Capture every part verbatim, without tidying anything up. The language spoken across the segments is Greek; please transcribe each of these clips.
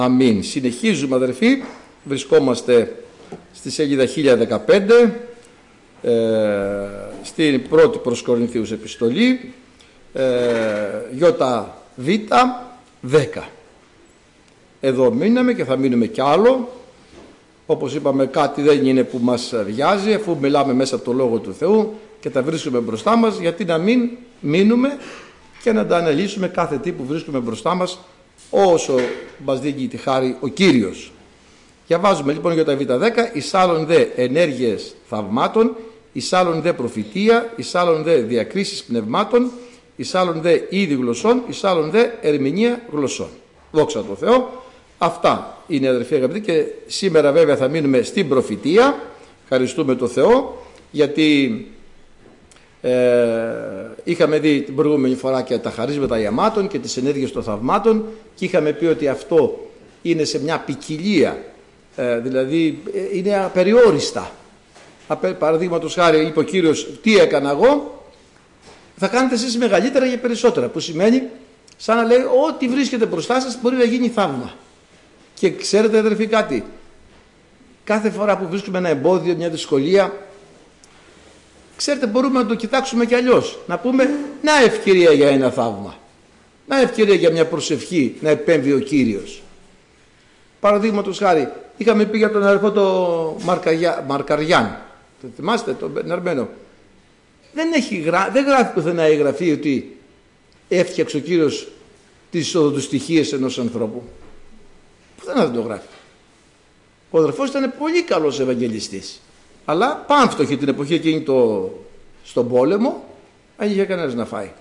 Αμήν. Συνεχίζουμε, αδερφοί. Βρισκόμαστε στη σελίδα χίλια δεκαπέντε, ε, στην πρώτη προς Κορινθίους επιστολή, ε, ΙΒ δέκα. Εδώ μείναμε και θα μείνουμε κι άλλο. Όπως είπαμε, κάτι δεν είναι που μας βιάζει, αφού μιλάμε μέσα από το Λόγο του Θεού και τα βρίσκουμε μπροστά μας, γιατί να μην μείνουμε και να τα αναλύσουμε κάθε τι που βρίσκουμε μπροστά μας, όσο μας δίνει τη χάρη ο Κύριος. Διαβάζουμε λοιπόν για τα ΙΒ δέκα, εις άλλον δε ενέργειες θαυμάτων, εις άλλον δε προφητεία, εις άλλον δε διακρίσεις πνευμάτων, εις άλλον δε είδη γλωσσών, εις άλλον δε ερμηνεία γλωσσών. Δόξα τω Θεώ. Αυτά είναι, αδερφοί αγαπητοί, και σήμερα βέβαια θα μείνουμε στην προφητεία. Ευχαριστούμε το Θεό, γιατί ε, είχαμε δει την προηγούμενη φορά και τα χαρίσματα ιαμάτων και τις ενέργειες των θαυμάτων και είχαμε πει ότι αυτό είναι σε μια ποικιλία, ε, δηλαδή ε, είναι απεριόριστα. Παραδείγματος χάρη, είπε ο Κύριος, τι έκανα εγώ, θα κάνετε εσείς μεγαλύτερα και περισσότερα, που σημαίνει σαν να λέει ό,τι βρίσκεται μπροστά σας μπορεί να γίνει θαύμα. Και ξέρετε, αδερφοί, κάτι, κάθε φορά που βρίσκουμε ένα εμπόδιο, μια δυσκολία, ξέρετε, μπορούμε να το κοιτάξουμε κι αλλιώς, να πούμε να ευκαιρία για ένα θαύμα, να ευκαιρία για μια προσευχή να επέμβει ο Κύριος. Παραδείγματος χάρη, είχαμε πει για τον αδερφό το Μαρκαριά, Μαρκαριάν, το θυμάστε, τον Αρμένο, δεν, έχει γρα... δεν γράφει πουθενά η Γραφή ότι έφτιαξε ο Κύριος τις εισοδοστοιχίες ενός ανθρώπου. Πουθενά δεν το γράφει. Ο αδερφός ήταν πολύ καλός Ευαγγελιστής, αλλά πάμφτωχε την εποχή εκείνη το... στον πόλεμο, δεν είχε κανένας να φάει.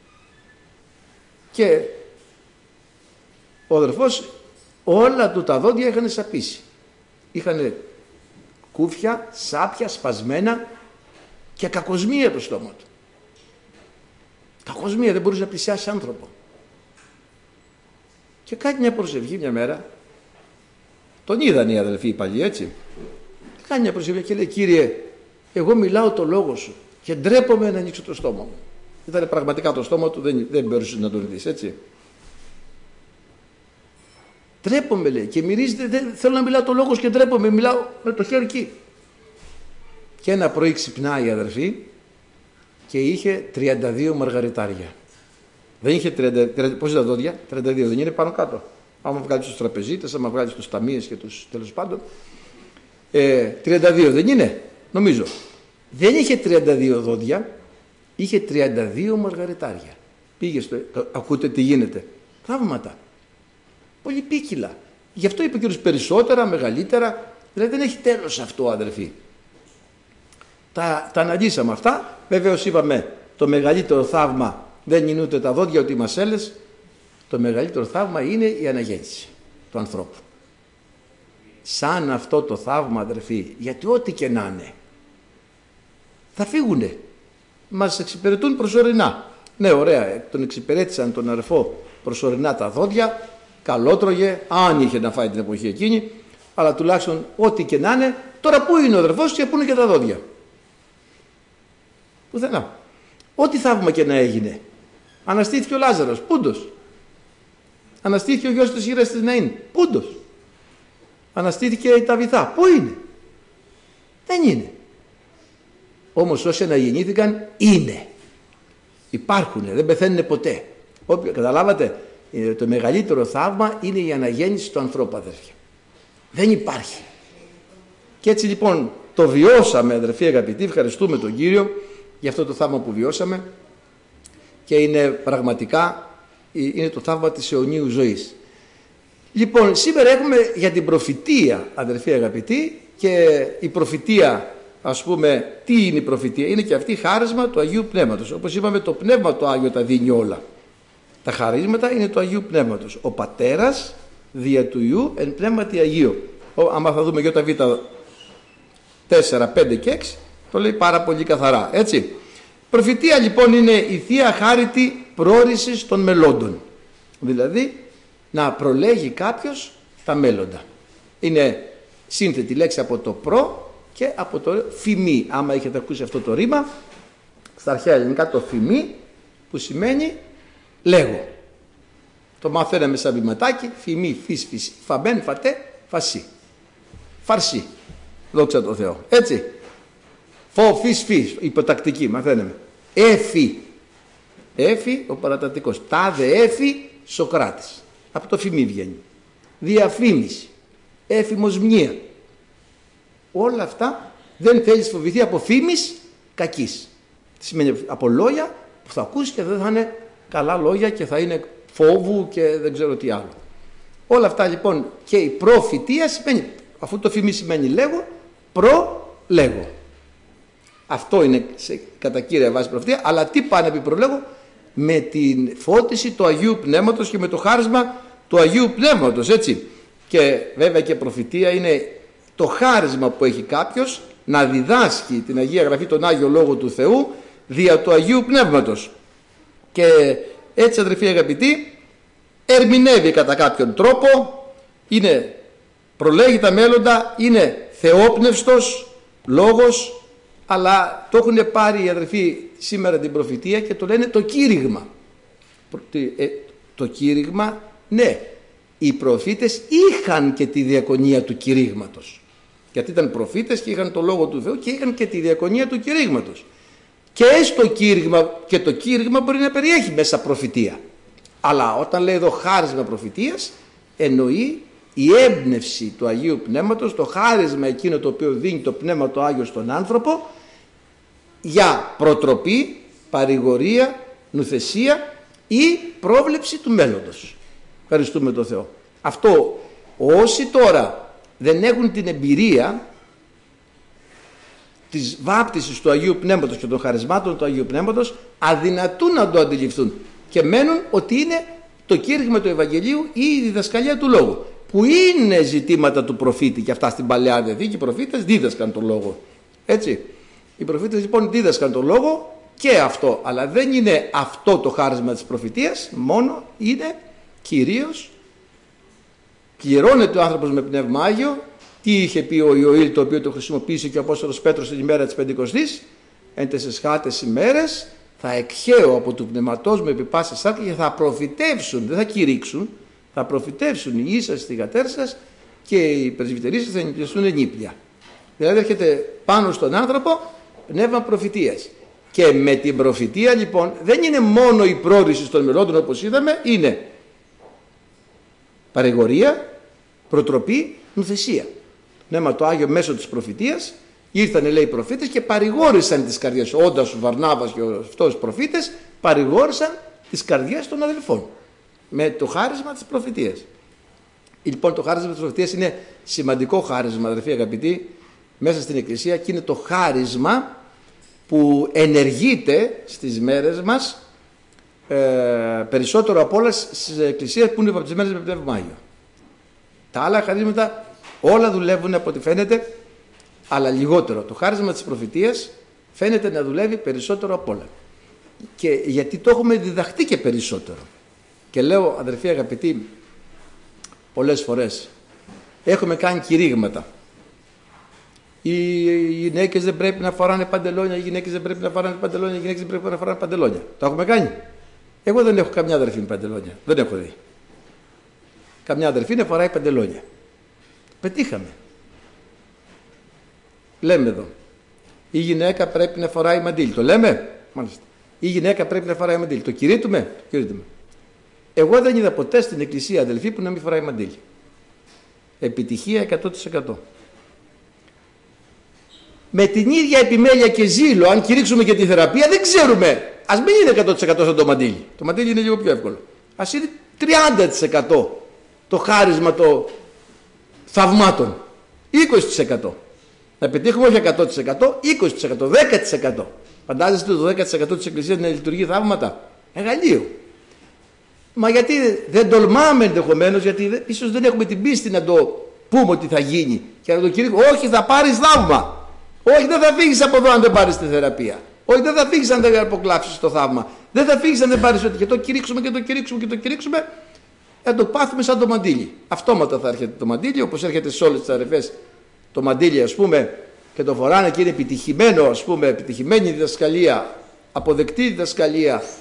Και ο αδερφός όλα του τα δόντια είχαν σαπίσει. Είχαν κούφια, σάπια, σπασμένα και κακοσμία το στόμα του. Κακοσμία, δεν μπορούσε να πλησιάσει άνθρωπο. Και κάνει μια προσευχή μια μέρα. Τον είδαν οι αδελφοί οι παλιοί, έτσι. Κάνει μια προσευχή και λέει, Κύριε, εγώ μιλάω το λόγο σου και ντρέπομαι να ανοίξω το στόμα μου. Ήταν πραγματικά το στόμα του, δεν, δεν μπορούσε να τον δεις, έτσι. Ντρέπομαι, λέει, και μυρίζεται, δεν θέλω να μιλάω το λόγο και ντρέπομαι, μιλάω με το χέρι εκεί. Και ένα πρωί ξυπνάει η αδερφή και είχε τριάντα δύο μαργαριτάρια. Δεν είχε τριάντα, τριάντα, πώς είναι τα δόντια, τριάντα δύο, δεν είναι πάνω κάτω. Άμα βγάλεις τους τραπεζίτες, άμα βγάλεις τους ταμείες και τους τέλος πάντων. Ε, τριάντα δύο δεν είναι, νομίζω. Δεν είχε τριάντα δύο δόντια, είχε τριάντα δύο μαργαριτάρια. Πήγε στο, ακούτε τι γίνεται. Θαύματα. Πολύ ποικίλα. Γι' αυτό είπε ο Κύριος περισσότερα, μεγαλύτερα. Δηλαδή δεν έχει τέλος αυτό, αδερφοί. Τα, τα αναλύσαμε αυτά. Βεβαίως είπαμε το μεγαλύτερο θαύμα δεν είναι ούτε τα δόντια ούτε οι μασέλες. Το μεγαλύτερο θαύμα είναι η αναγέννηση του ανθρώπου. Σαν αυτό το θαύμα, αδερφοί, γιατί ό,τι και να είναι θα φύγουνε. Μας εξυπηρετούν προσωρινά. Ναι, ωραία, τον εξυπηρέτησαν τον αδερφό προσωρινά τα δόντια, καλότρωγε, αν είχε να φάει την εποχή εκείνη, αλλά τουλάχιστον ό,τι και να είναι, τώρα πού είναι ο αδερφός και πού είναι και τα δόντια. Πουθενά. Ό,τι θαύμα και να έγινε. Αναστήθηκε ο Λάζαρος, πούντος. Αναστήθηκε ο γιος της γύρας της Ναΐν, πούντος. Αναστήθηκε η Ταβιθά, πού είναι. Δεν είναι. Όμως όσοι αναγεννήθηκαν είναι. Υπάρχουνε, δεν πεθαίνουν ποτέ. Όποιο, καταλάβατε, το μεγαλύτερο θαύμα είναι η αναγέννηση του ανθρώπου, αδερφοί. Δεν υπάρχει. Και έτσι λοιπόν το βιώσαμε, αδερφοί αγαπητοί, ευχαριστούμε τον Κύριο για αυτό το θαύμα που βιώσαμε και είναι πραγματικά είναι το θαύμα της αιωνίου ζωής. Λοιπόν, σήμερα έχουμε για την προφητεία, αδερφοί αγαπητοί, και η προφητεία, ας πούμε, τι είναι η προφητεία? Είναι και αυτή χάρισμα του Αγίου Πνεύματος. Όπως είπαμε, το Πνεύμα το Άγιο τα δίνει όλα. Τα χαρίσματα είναι του Αγίου Πνεύματος. Ο Πατέρας δια του Υιού εν Πνεύματι Αγίου. Άμα θα δούμε ΙΒ τέσσερα, πέντε και έξι, το λέει πάρα πολύ καθαρά, έτσι. Προφητεία λοιπόν είναι η θεία χάριτη πρόρησης των μελλόντων. Δηλαδή να προλέγει κάποιος τα μέλλοντα. Είναι σύνθετη λέξη από το προ και από το φημί. Άμα έχετε ακούσει αυτό το ρήμα, στα αρχαία ελληνικά το φημί, που σημαίνει λέγω. Το μαθαίναμε σαν βηματάκι. Φημί, φυσ, φυσί, φαμπέν, φατέ, φασί. Φαρσί. Δόξα τω Θεώ. Έτσι. Φω, φυσ, φυσ. Υποτακτική μαθαίναμε. Έφη. Έφη ο παρατατικός. Τάδε έφη Σοκράτης. Από το φημί βγαίνει. Διαφήμιση. Έφημος μνήα. Όλα αυτά δεν θέλεις φοβηθεί από φήμης κακής. Τι σημαίνει από λόγια που θα ακούσει και δεν θα είναι καλά λόγια και θα είναι φόβου και δεν ξέρω τι άλλο. Όλα αυτά λοιπόν και η προφητεία σημαίνει, αφού το φήμη σημαίνει λέγω, προλέγω. Αυτό είναι σε, κατά κύρια βάση προφητεία, αλλά τι πάνε επί προλέγω? Με την φώτιση του Αγίου Πνεύματος και με το χάρισμα του Αγίου Πνεύματος, έτσι. Και βέβαια και προφητεία είναι το χάρισμα που έχει κάποιος να διδάσκει την Αγία Γραφή, τον Άγιο Λόγο του Θεού δια του Αγίου Πνεύματος. Και έτσι, αδερφοί αγαπητοί, ερμηνεύει κατά κάποιον τρόπο, είναι, προλέγει τα μέλλοντα, είναι θεόπνευστος λόγος, αλλά το έχουν πάρει οι αδερφοί σήμερα την προφητεία και το λένε το κήρυγμα. Ε, το κήρυγμα, ναι, οι προφήτες είχαν και τη διακονία του κηρύγματος. Γιατί ήταν προφήτες και είχαν το λόγο του Θεού και είχαν και τη διακονία του κηρύγματος. Και στο κήρυγμα, και το κήρυγμα μπορεί να περιέχει μέσα προφητεία. Αλλά όταν λέει εδώ χάρισμα προφητείας, εννοεί η έμπνευση του Αγίου Πνεύματος, το χάρισμα εκείνο το οποίο δίνει το Πνεύμα το Άγιο στον άνθρωπο για προτροπή, παρηγορία, νουθεσία ή πρόβλεψη του μέλλοντος. Ευχαριστούμε τον Θεό. Αυτό όσοι τώρα δεν έχουν την εμπειρία της βάπτισης του Αγίου Πνεύματος και των χαρισμάτων του Αγίου Πνεύματος, αδυνατούν να το αντιληφθούν και μένουν ότι είναι το κήρυγμα του Ευαγγελίου ή η διδασκαλία του Λόγου, που είναι ζητήματα του προφήτη, και αυτά στην Παλαιά Διαθήκη οι προφήτες δίδασκαν τον Λόγο. Έτσι. Οι προφήτες λοιπόν δίδασκαν τον Λόγο και αυτό, αλλά δεν είναι αυτό το χάρισμα της προφητείας, μόνο είναι κυρίως πληρώνεται ο άνθρωπος με Πνεύμα Άγιο. Τι είχε πει ο Ιωήλ, το οποίο το χρησιμοποίησε και ο Απόστολος Πέτρος την ημέρα της Πεντηκοστής? Εν τες χάτες ημέρες θα εκχέω από του πνευματός μου επί πάσα σάρκα και θα προφητεύσουν, δεν θα κηρύξουν, θα προφητεύσουν οι ίσας στη γατέρ σας και οι πρεσβυτερείς σας θα ενοικιαστούν ενίπλια. Δηλαδή έρχεται πάνω στον άνθρωπο πνεύμα προφητείας. Και με την προφητεία λοιπόν δεν είναι μόνο η πρόρηση των μελλόντων όπως είδαμε, είναι παρηγορία, προτροπή, νουθεσία. Πνεύμα το Άγιο μέσω της προφητείας ήρθανε, λέει, οι προφήτες και παρηγόρησαν τις καρδιές. Όντας ο Βαρνάβας και αυτός οι προφήτες παρηγόρησαν τις καρδιές των αδελφών με το χάρισμα της προφητείας. Λοιπόν, το χάρισμα της προφητείας είναι σημαντικό χάρισμα, αδελφοί αγαπητοί, μέσα στην Εκκλησία, και είναι το χάρισμα που ενεργείται στις μέρες μας ε, περισσότερο από όλα στις εκκλησίες που είναι βαπτισμένες με Πνεύμα Άγιο. Τα άλλα χαρίσματα όλα δουλεύουν από ό,τι φαίνεται, αλλά λιγότερο. Το χάρισμα της προφητείας φαίνεται να δουλεύει περισσότερο από όλα. Και γιατί το έχουμε διδαχτεί και περισσότερο. Και λέω, αδερφοί αγαπητοί, πολλές φορές έχουμε κάνει κηρύγματα. Οι γυναίκες δεν πρέπει να φοράνε παντελόνια, οι γυναίκες δεν πρέπει να φοράνε παντελόνια, οι γυναίκες δεν πρέπει να φοράνε παντελόνια. Το έχουμε κάνει? Εγώ δεν έχω καμιά αδερφή με παντελόνια. Δεν έχω δει. Καμιά αδερφή να φοράει παντελόνια. Πετύχαμε. Λέμε εδώ. Η γυναίκα πρέπει να φοράει μαντίλι. Το λέμε? Μάλιστα. Η γυναίκα πρέπει να φοράει μαντίλι. Το κηρύττουμε? Το κηρύττουμε. Εγώ δεν είδα ποτέ στην εκκλησία αδελφή που να μην φοράει μαντίλι. Επιτυχία εκατό τοις εκατό. Με την ίδια επιμέλεια και ζήλο, αν κηρύξουμε και τη θεραπεία, δεν ξέρουμε. Ας μην είναι εκατό τοις εκατό σαν το μαντίλι. Το μαντίλι είναι λίγο πιο εύκολο. Ας είναι τριάντα τοις εκατό το χάρισμα των θαυμάτων. είκοσι τοις εκατό. Να πετύχουμε όχι εκατό τοις εκατό, είκοσι τοις εκατό, δέκα τοις εκατό. Φαντάζεστε το δέκα τοις εκατό της Εκκλησίας να λειτουργεί θαύματα? Μεγαλείο. Μα γιατί δεν τολμάμε ενδεχομένως, γιατί ίσως δεν έχουμε την πίστη να το πούμε ότι θα γίνει και να το κηρύξουμε. Όχι, θα πάρεις θαύμα. Όχι, δεν θα φύγεις από εδώ αν δεν πάρεις τη θεραπεία. Όχι, δεν θα φύγεις αν δεν αποκλάψεις το θαύμα. Δεν θα φύγεις αν δεν πάρεις ότι. Και το κηρύξουμε και το κηρύξουμε και το κηρύξουμε. Θα το πάθουμε σαν το μαντίλι. Αυτόματα θα έρχεται το μαντίλι, όπως έρχεται σε όλες τις αδερφές το μαντίλι, ας πούμε, και το φοράνε και είναι επιτυχημένο, ας πούμε, επιτυχημένη διδασκαλία, αποδεκτή διδασκαλία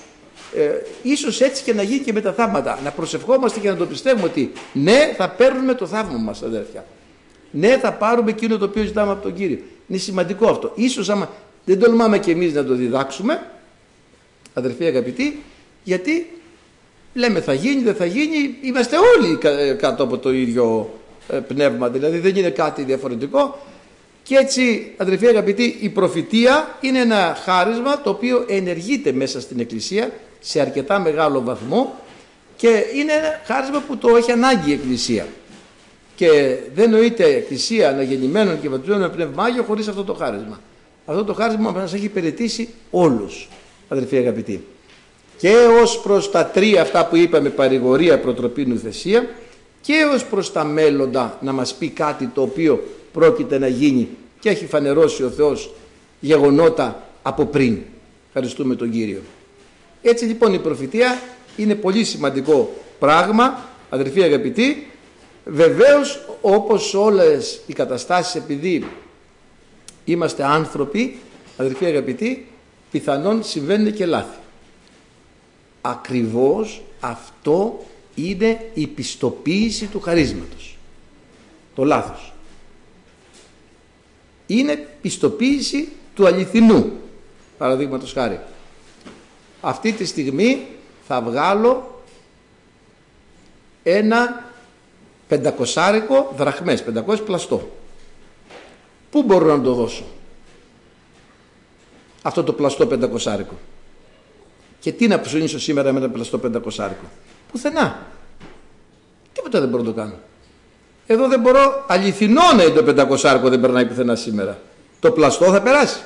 Ε, ίσως έτσι και να γίνει και με τα θαύματα. Να προσευχόμαστε και να το πιστεύουμε ότι ναι, θα παίρνουμε το θαύμα μας, αδέρφια. Ναι, θα πάρουμε εκείνο το οποίο ζητάμε από τον Κύριο. Είναι σημαντικό αυτό. Ίσως άμα δεν τολμάμε και εμείς να το διδάξουμε, αδερφοί αγαπητοί, γιατί λέμε θα γίνει, δεν θα γίνει, είμαστε όλοι κάτω από το ίδιο πνεύμα, δηλαδή δεν είναι κάτι διαφορετικό. Και έτσι, αδερφοί αγαπητοί, η προφητεία είναι ένα χάρισμα το οποίο ενεργείται μέσα στην Εκκλησία σε αρκετά μεγάλο βαθμό και είναι ένα χάρισμα που το έχει ανάγκη η Εκκλησία. Και δεν νοείται Εκκλησία αναγεννημένων και βαπτισμένων με Πνεύμα Άγιο χωρίς αυτό το χάρισμα. Αυτό το χάρισμα μας έχει υπηρετήσει όλους, αδερφοί αγαπητοί. Και ως προς τα τρία αυτά που είπαμε, παρηγορία, προτροπή, νουθεσία, και ως προς τα μέλλοντα να μας πει κάτι το οποίο πρόκειται να γίνει και έχει φανερώσει ο Θεός γεγονότα από πριν. Ευχαριστούμε τον Κύριο. Έτσι λοιπόν η προφητεία είναι πολύ σημαντικό πράγμα, αδερφοί αγαπητοί. Βεβαίως, όπως όλες οι καταστάσεις, επειδή είμαστε άνθρωποι, αδερφοί αγαπητοί, πιθανόν συμβαίνουν και λάθη. Ακριβώς αυτό είναι η πιστοποίηση του χαρίσματος. Το λάθος είναι πιστοποίηση του αληθινού. Παραδείγματος χάρη, αυτή τη στιγμή θα βγάλω ένα πεντακοσάρικο δραχμές, πεντακόσια πλαστό. Πού μπορώ να το δώσω αυτό το πλαστό πεντακοσάρικο? Και τι να ψωνίσω σήμερα με ένα πλαστό πεντακοσάρικο? Πουθενά. Τίποτα δεν μπορώ να το κάνω. Εδώ δεν μπορώ, αληθινό να είναι το πεντακοσάρικο, δεν περνάει πουθενά σήμερα. Το πλαστό θα περάσει.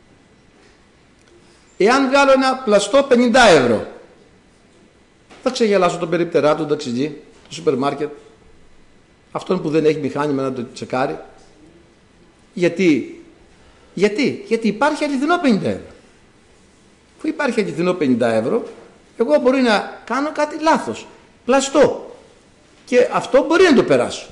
Εάν βγάλω ένα πλαστό πενήντα ευρώ, θα ξεγελάσω τον περιπτερά του, τον ταξιτζή, το σούπερ μάρκετ, αυτόν που δεν έχει μηχάνημα να το τσεκάρει. Γιατί, γιατί, γιατί υπάρχει αληθινό πενήντα ευρώ. Που υπάρχει αληθινό πενήντα ευρώ, εγώ μπορεί να κάνω κάτι λάθος, πλαστό, και αυτό μπορεί να το περάσω.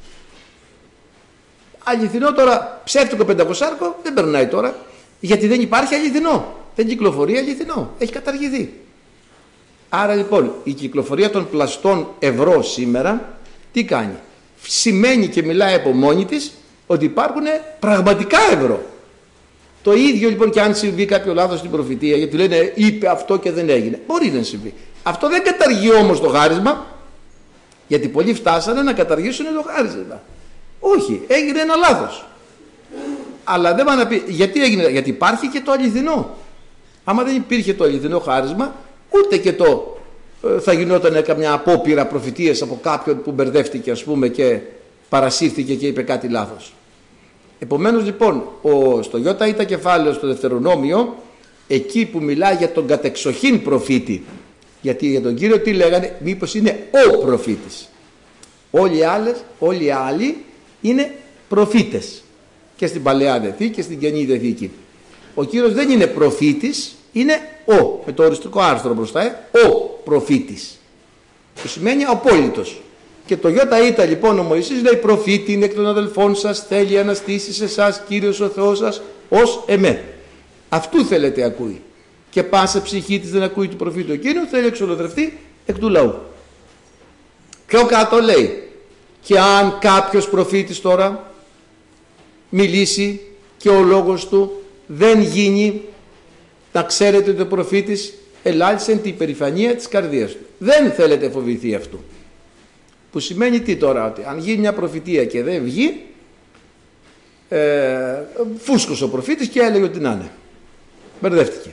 Αληθινό τώρα, ψεύτικο πεντακοσάρικο δεν περνάει τώρα, γιατί δεν υπάρχει αληθινό, δεν κυκλοφορεί αληθινό, έχει καταργηθεί. Άρα λοιπόν η κυκλοφορία των πλαστών ευρώ σήμερα τι κάνει? Σημαίνει και μιλάει από μόνη της ότι υπάρχουν πραγματικά ευρώ. Το ίδιο λοιπόν και αν συμβεί κάποιο λάθος στην προφητεία, γιατί λένε είπε αυτό και δεν έγινε, μπορεί να συμβεί. Αυτό δεν καταργεί όμως το χάρισμα, γιατί πολλοί φτάσανε να καταργήσουν το χάρισμα. Όχι, έγινε ένα λάθος. Αλλά δεν πάνε να πει γιατί έγινε, γιατί υπάρχει και το αληθινό. Άμα δεν υπήρχε το αληθινό χάρισμα, ούτε και το ε, θα γινόταν καμιά απόπειρα προφητείας από κάποιον που μπερδεύτηκε, ας πούμε, και παρασύρθηκε και είπε κάτι λάθος. Επομένως λοιπόν, ο, στο Ιώτα Ήτα κεφάλαιο, στο Δευτερονόμιο, εκεί που μιλάει για τον κατεξοχήν προφήτη, γιατί για τον Κύριο τι λέγανε, μήπως είναι ο προφήτης. Όλοι οι, άλλες, όλοι οι άλλοι είναι προφήτες, και στην Παλαιά Διαθήκη και στην Καινή Διαθήκη. Ο Κύριος δεν είναι προφήτης, είναι ο, με το οριστικό άρθρο μπροστά, ε, ο προφήτης, που σημαίνει απόλυτος. Και το Ιώτα Ήτα λοιπόν ο Μωυσής λέει προφήτη είναι εκ των αδελφών σας, θέλει αναστήσει σε εσάς Κύριος ο Θεός σας ως εμέ. Αυτού θέλετε ακούει. Και πάσα ψυχή της δεν ακούει του προφήτου εκείνου, θέλει εξολοθρευτεί εκ του λαού. Πιο κάτω λέει, και αν κάποιος προφήτης τώρα μιλήσει και ο λόγος του δεν γίνει, να ξέρετε ότι ο προφήτης ελάλησε την υπερηφανία της καρδίας του. Δεν θέλετε φοβηθεί αυτού. Που σημαίνει τι τώρα, ότι αν γίνει μια προφητεία και δεν βγει, ε, φούσκωσε ο προφήτης και έλεγε ότι να είναι. Μπερδεύτηκε.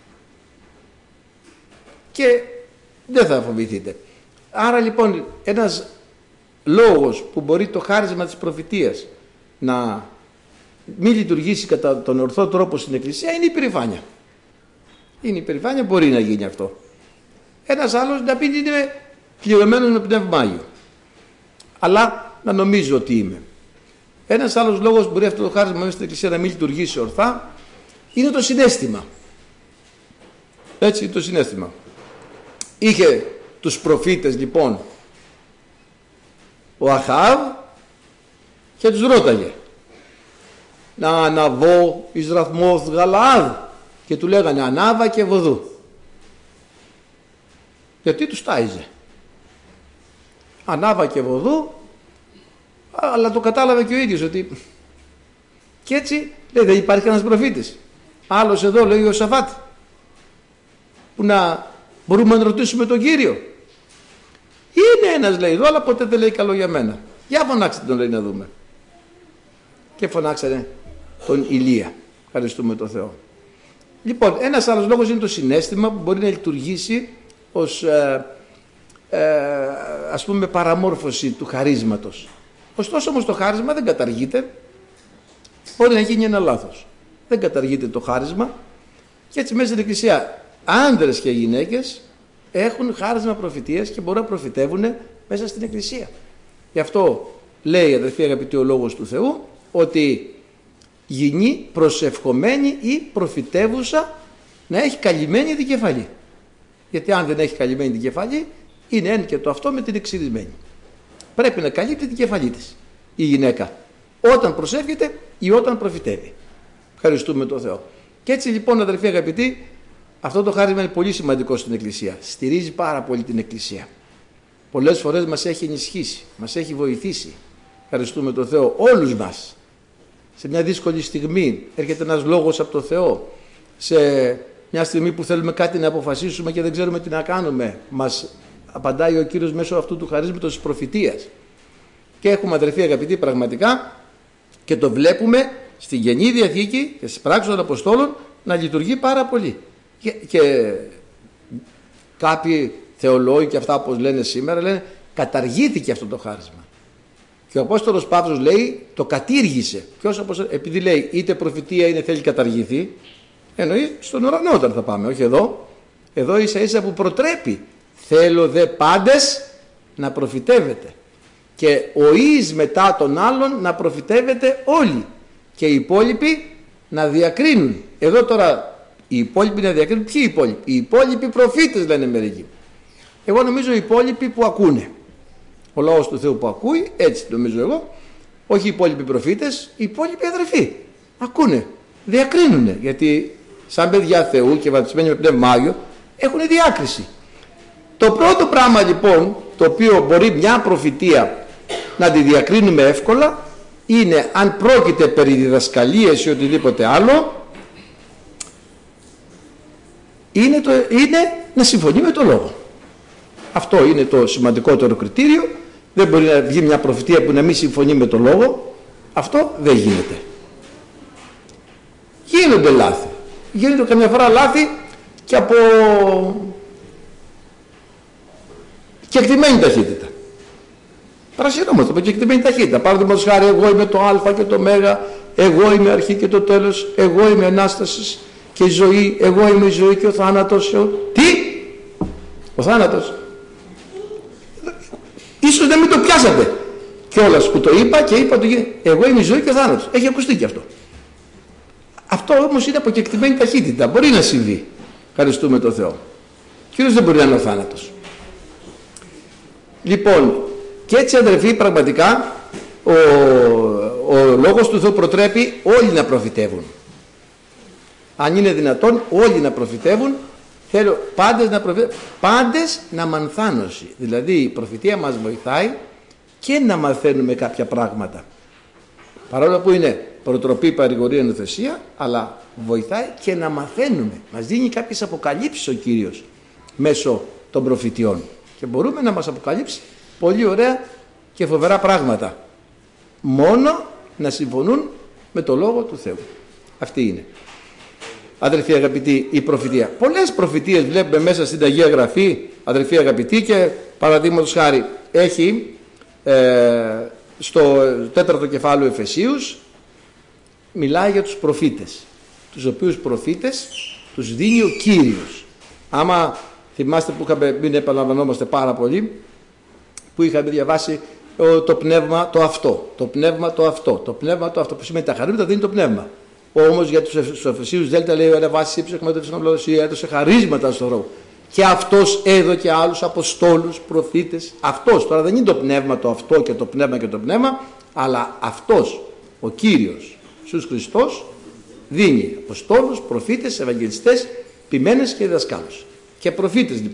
Και δεν θα φοβηθείτε. Άρα λοιπόν ένας λόγος που μπορεί το χάρισμα της προφητείας να μην λειτουργήσει κατά τον ορθό τρόπο στην Εκκλησία είναι η υπερηφάνεια. Είναι η υπερηφάνεια, μπορεί να γίνει αυτό. Ένας άλλος να πει είναι πληρωμένος με Πνεύμα Άγιο, αλλά να νομίζω ότι είμαι. Ένας άλλος λόγος μπορεί αυτό το χάρισμα μέσα στην Εκκλησία να μην λειτουργήσει ορθά είναι το συναίσθημα. Έτσι, το συναίσθημα. Είχε τους προφήτες λοιπόν ο Αχάβ και τους ρώταγε να αναβώ εις Ραθμόθ Γαλαάδ, και του λέγανε ανάβα και βοδού. Γιατί τους τάιζε. Ανάβα και βοδού, αλλά το κατάλαβε και ο ίδιος ότι... Και έτσι λέει, δεν υπάρχει κανένας προφήτης. Άλλος εδώ, λέει ο Σαφάτ, που να μπορούμε να ρωτήσουμε τον Κύριο. Είναι ένας, λέει εδώ, αλλά ποτέ δεν λέει καλό για μένα. Για φωνάξτε τον, λέει, να δούμε. Και φωνάξανε τον Ηλία. Ευχαριστούμε τον Θεό. Λοιπόν, ένας άλλος λόγος είναι το συναίσθημα που μπορεί να λειτουργήσει ως ε, ε, ας πούμε παραμόρφωση του χαρίσματος. Ωστόσο όμως το χάρισμα δεν καταργείται. Μπορεί να γίνει ένα λάθος. Δεν καταργείται το χάρισμα και έτσι μέσα στην Εκκλησία άνδρες και γυναίκες έχουν χάρισμα προφητείας και μπορούν να προφητεύουν μέσα στην Εκκλησία. Γι' αυτό λέει, αδερφοί αγαπητοί, ο Λόγος του Θεού ότι γυνή προσευχομένη ή προφητεύουσα να έχει καλυμμένη την κεφαλή. Γιατί αν δεν έχει καλυμμένη την κεφαλή, είναι ένα και το αυτό με την εξυρισμένη. Πρέπει να καλύπτει την κεφαλή της η γυναίκα, όταν προσεύχεται ή όταν προφητεύει. Ευχαριστούμε τον Θεό. Και έτσι λοιπόν, αδερφοί αγαπητοί, αυτό το χάρισμα είναι πολύ σημαντικό στην Εκκλησία. Στηρίζει πάρα πολύ την Εκκλησία. Πολλές φορές μας έχει ενισχύσει, μας έχει βοηθήσει. Ευχαριστούμε τον Θεό, όλους μας. Σε μια δύσκολη στιγμή έρχεται ένας λόγος από τον Θεό. Σε μια στιγμή που θέλουμε κάτι να αποφασίσουμε και δεν ξέρουμε τι να κάνουμε, μας απαντάει ο Κύριος μέσω αυτού του χαρίσματος της προφητείας. Και έχουμε, αδερφοί αγαπητοί, πραγματικά, και το βλέπουμε στην Καινή Διαθήκη και στις πράξεις των Αποστόλων να λειτουργεί πάρα πολύ. Και, και κάποιοι θεολόγοι και αυτά όπως λένε σήμερα λένε καταργήθηκε αυτό το χάρισμα. Και ο Απόστολος Παύλος λέει το κατήργησε. Ποιος Απόστολος, επειδή λέει είτε προφητεία είναι θέλει καταργηθεί, εννοεί στον ουρανό όταν θα πάμε, όχι εδώ. Εδώ ίσα ίσα που προτρέπει. Θέλω δε πάντες να προφητεύετε. Και ο εις μετά τον άλλον να προφητεύετε όλοι. Και οι υπόλοιποι να διακρίνουν. Εδώ τώρα οι υπόλοιποι να διακρίνουν. Ποιοι οι υπόλοιποι? Οι υπόλοιποι προφήτες, λένε μερικοί. Εγώ νομίζω οι υπόλοιποι που ακούνε. Ο λαός του Θεού που ακούει, έτσι νομίζω εγώ. Όχι οι υπόλοιποι προφήτες, οι υπόλοιποι αδερφοί. Ακούνε, διακρίνουνε. Γιατί σαν παιδιά Θεού και βαπτισμένοι με πνεύμα Άγιο έχουν διάκριση. Το πρώτο πράγμα λοιπόν, το οποίο μπορεί μια προφητεία να τη διακρίνουμε εύκολα, είναι αν πρόκειται περί διδασκαλίες ή οτιδήποτε άλλο, είναι, το, είναι να συμφωνεί με το λόγο. Αυτό είναι το σημαντικότερο κριτήριο. Δεν μπορεί να βγει μια προφητεία που να μην συμφωνεί με το λόγο. Αυτό δεν γίνεται. Γίνονται λάθη. Γίνονται καμιά φορά λάθη και από κεκτημένη ταχύτητα. Παρασυρώμαστε από κεκτημένη ταχύτητα. Παραδείγματος χάρη, εγώ είμαι το Α και το Μ, εγώ είμαι αρχή και το τέλος, εγώ είμαι Ανάσταση και η ζωή, εγώ είμαι η ζωή και ο θάνατος. Τι? Ο θάνατος. Ίσως δεν μην το πιάσατε κιόλας που το είπα και είπα το εγώ είμαι η ζωή και ο θάνατος. Έχει ακουστεί και αυτό. Αυτό όμως είναι αποκεκτημένη ταχύτητα. Μπορεί να συμβεί. Ευχαριστούμε τον Θεό. Κύριος δεν μπορεί να είναι ο θάνατος. Λοιπόν, και έτσι αδερφοί, πραγματικά ο, ο λόγος του Θεού προτρέπει όλοι να προφητεύουν. Αν είναι δυνατόν όλοι να προφητεύουν. Θέλω πάντες να, προφη... πάντες να μανθάνωση. Δηλαδή η προφητεία μας βοηθάει και να μαθαίνουμε κάποια πράγματα. Παρόλο που είναι προτροπή, παρηγορία, νοθεσία, αλλά βοηθάει και να μαθαίνουμε. Μας δίνει κάποιες αποκαλύψεις ο Κύριος μέσω των προφητιών. Και μπορούμε να μας αποκαλύψει πολύ ωραία και φοβερά πράγματα. Μόνο να συμφωνούν με το Λόγο του Θεού. Αυτή είναι. Αδερφοί αγαπητοί, η προφητεία. Πολλές προφητείες βλέπουμε μέσα στην Αγία Γραφή, αδερφοί αγαπητοί, και παραδείγματος χάρη έχει ε, στο τέταρτο κεφάλαιο Εφεσίους, μιλάει για τους προφήτες, τους οποίους προφήτες τους δίνει ο Κύριος. Άμα θυμάστε που είχαμε, μην επαναλαμβανόμαστε πάρα πολύ, που είχαμε διαβάσει το πνεύμα το αυτό, το πνεύμα το αυτό, το πνεύμα το αυτό, που σημαίνει τα χαρίσματα δίνει το πνεύμα. Όμως για τους Εφεσίους Δέλτα λέει ένα βάση ύψης εκμετώπιση των απλοδοσία, έδωσε χαρίσματα στον λόγο. Και αυτός έδωκε άλλους αποστόλους, προφήτες. Αυτός, τώρα δεν είναι το πνεύμα το αυτό και το πνεύμα και το πνεύμα, αλλά αυτός, ο Κύριος Ιησούς Χριστός, δίνει αποστόλους, προφήτες, ευαγγελιστές, ποιμένες και διδασκάλους. Και προφήτες λοιπόν.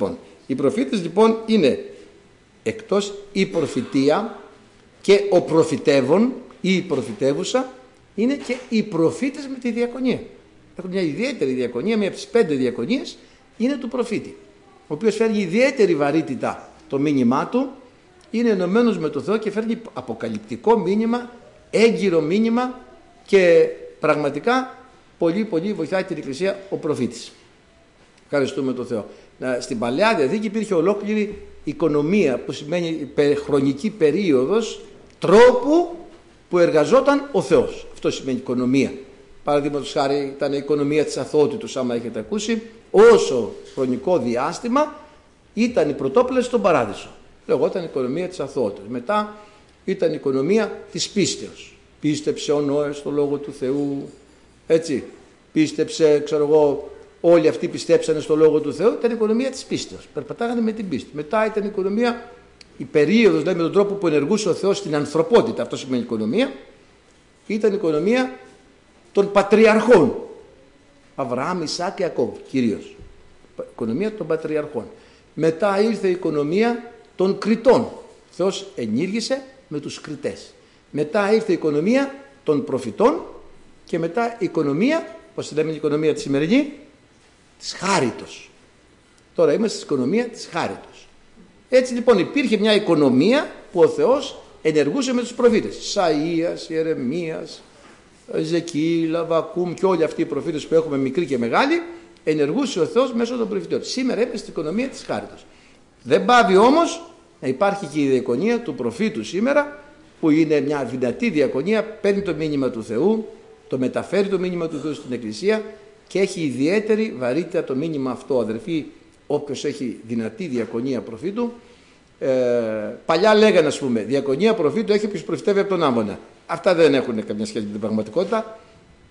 Οι προφήτες λοιπόν είναι εκτός η προφητεία και ο προφητεύων ή η προφητεύουσα, είναι και οι προφήτες με τη διακονία. Έχουν μια ιδιαίτερη διακονία, μια από τις πέντε διακονίες είναι του προφήτη, ο οποίος φέρνει ιδιαίτερη βαρύτητα το μήνυμά του, είναι ενωμένος με το Θεό και φέρνει αποκαλυπτικό μήνυμα, έγκυρο μήνυμα και πραγματικά πολύ πολύ βοηθάει την Εκκλησία ο προφήτης. Ευχαριστούμε τον Θεό. Στην Παλαιά Διαθήκη υπήρχε ολόκληρη οικονομία, που σημαίνει χρονική περίοδος τρόπου που εργαζόταν ο Θεός. Αυτό σημαίνει οικονομία. Παραδείγματος χάρη ήταν η οικονομία της αθωότητος, άμα έχετε ακούσει, όσο χρονικό διάστημα ήταν η πρωτόπλαση στον Παράδεισο. Λεγόταν η οικονομία της αθωότητος. Μετά ήταν η οικονομία της πίστεως. Πίστεψε ο Νόες στο Λόγο του Θεού, έτσι. Πίστεψε, ξέρω εγώ, όλοι αυτοί πιστέψανε στο Λόγο του Θεού. Ήταν η οικονομία της πίστεως. Περπατάγανε με την πίστη. Μετά ήταν η οικονομία, η περίοδος, δηλαδή με τον τρόπο που ενεργούσε ο Θεός στην ανθρωπότητα. Αυτό σημαίνει οικονομία. Ήταν η οικονομία των πατριαρχών. Αβραάμ, Ισάκ και Ιακώβ, κυρίως. Οικονομία των πατριαρχών. Μετά ήρθε η οικονομία των κριτών. Ο Θεός ενήργησε με τους κριτές. Μετά ήρθε η οικονομία των προφητών και μετά η οικονομία, πώς τη λέμε η οικονομία τη σημερινή, της χάριτος. Τώρα είμαστε στην οικονομία της χάριτος. Έτσι λοιπόν υπήρχε μια οικονομία που ο Θεός ενεργούσε με τους προφήτες. Σαΐας, Ιερεμίας, Εζεκίλ, Βακούμ και όλοι αυτοί οι προφήτες που έχουμε, μικροί και μεγάλοι, ενεργούσε ο Θεός μέσω των προφητών. Σήμερα είμαστε στην οικονομία της χάριτος. Δεν πάβει όμως να υπάρχει και η διακονία του προφήτου σήμερα, που είναι μια δυνατή διακονία, παίρνει το μήνυμα του Θεού, το μεταφέρει το μήνυμα του Θεού στην Εκκλησία και έχει ιδιαίτερη βαρύτητα το μήνυμα αυτό, αδερφοί, όποιος έχει δυνατή διακονία προφήτου. Ε, παλιά λέγανε, ας πούμε, διακονία προφήτου έχει όποιος προφητεύει από τον άμβονα. Αυτά δεν έχουν καμιά σχέση με την πραγματικότητα.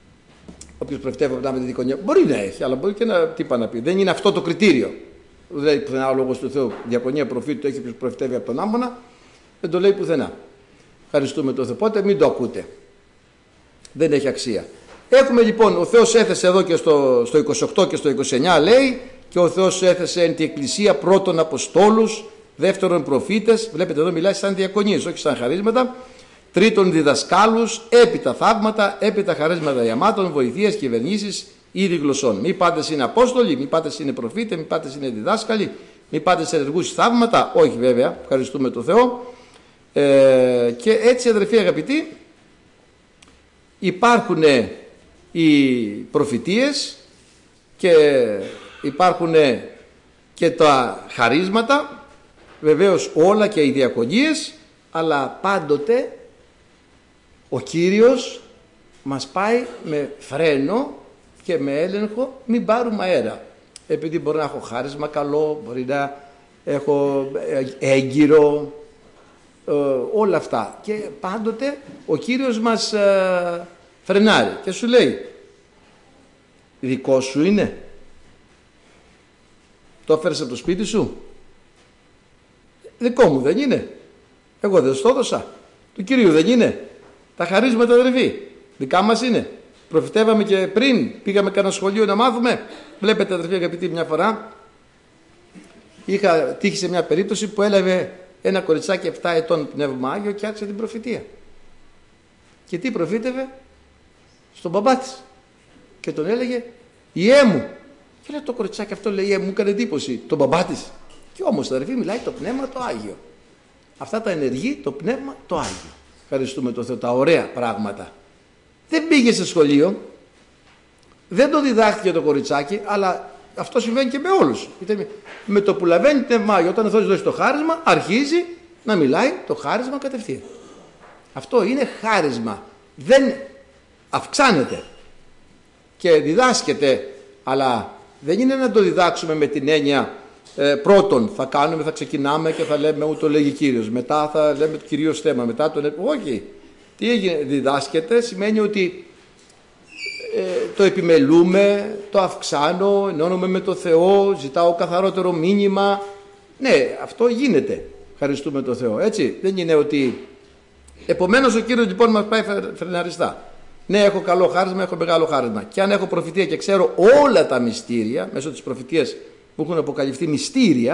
Όποιος προφητεύει από τον άμβονα τη διακονία μπορεί να έχει, αλλά μπορεί και να, τι είπα να πει. Δεν είναι αυτό το κριτήριο. Δεν λέει πουθενά ο Λόγος του Θεού διακονία προφήτου έχει όποιος προφητεύει από τον άμβονα. Δεν το λέει πουθενά. Ευχαριστούμε τον Θεό. Οπότε μην το ακούτε. Δεν έχει αξία. Έχουμε λοιπόν, ο Θεός έθεσε εδώ και στο, στο είκοσι οκτώ και στο είκοσι εννιά λέει, και ο Θεός έθεσε εν τη Εκκλησία πρώτον Αποστόλους, δεύτερον προφήτες, βλέπετε εδώ μιλάει σαν διακονίες, όχι σαν χαρίσματα, τρίτον διδασκάλους, έπειτα θαύματα, έπειτα χαρίσματα ιαμάτων, βοηθείες, κυβερνήσεις, είδη γλωσσών. Μη πάντες είναι Απόστολοι, μη πάντες είναι προφήτες, μη πάντες είναι διδάσκαλοι, μη πάντες ενεργούς θαύματα, όχι βέβαια, ευχαριστούμε τον Θεό. Ε, και έτσι αδερφοί αγαπητοί, υπάρχουν οι προφητείες και υπάρχουν και τα χαρίσματα, βεβαίως όλα και οι διακονίες, αλλά πάντοτε ο Κύριος μας πάει με φρένο και με έλεγχο, μην πάρουμε αέρα. Επειδή μπορεί να έχω χάρισμα καλό, μπορεί να έχω έγκυρο, ε, όλα αυτά. Και πάντοτε ο Κύριος μας ε, φρενάρει και σου λέει, δικό σου είναι, το έφερες από το σπίτι σου, δικό μου δεν είναι, εγώ δεν στο έδωσα, του Κυρίου δεν είναι, τα χαρίσματα αδερφοί δικά μας είναι, προφητεύαμε και πριν, πήγαμε κανένα σχολείο να μάθουμε. Βλέπετε αδερφοί αγαπητοί, μια φορά είχα τύχει σε μια περίπτωση που έλαβε ένα κοριτσάκι επτά ετών πνεύμα Άγιο και άρχισε την προφητεία. Και τι προφήτευε? Στον μπαμπά της. Και τον έλεγε Ιέ μου. Και λέει το κοριτσάκι αυτό, λέει Ιέ μου, έκανε εντύπωση. Τον μπαμπά της. Και όμως αδερφοί μιλάει το πνεύμα το Άγιο. Αυτά τα ενεργεί το πνεύμα το Άγιο. Ευχαριστούμε τον Θεό, τα ωραία πράγματα. Δεν πήγε σε σχολείο, δεν το διδάχθηκε το κοριτσάκι, αλλά αυτό συμβαίνει και με όλους. Με το που λαβαίνει πνεύμα Άγιο, όταν ο Θεός δώσει το χάρισμα, αρχίζει να μιλάει το χάρισμα κατευθείαν. Αυτό είναι χάρισμα. Δεν αυξάνεται και διδάσκεται, αλλά δεν είναι να το διδάξουμε με την έννοια ε, πρώτον θα κάνουμε, θα ξεκινάμε και θα λέμε ούτω λέγει Κύριος, μετά θα λέμε το κυρίως θέμα, μετά το όχι. Τι έγινε, διδάσκεται σημαίνει ότι ε, το επιμελούμε, το αυξάνω, ενώνομαι με το Θεό, ζητάω καθαρότερο μήνυμα. Ναι, αυτό γίνεται. Ευχαριστούμε τον Θεό. Έτσι, δεν είναι ότι... Επομένως ο Κύριος λοιπόν μας πάει φρεναριστά. Ναι, έχω καλό χάρισμα, έχω μεγάλο χάρισμα. Και αν έχω προφητεία και ξέρω όλα τα μυστήρια, μέσω της προφητείας που έχουν αποκαλυφθεί μυστήρια,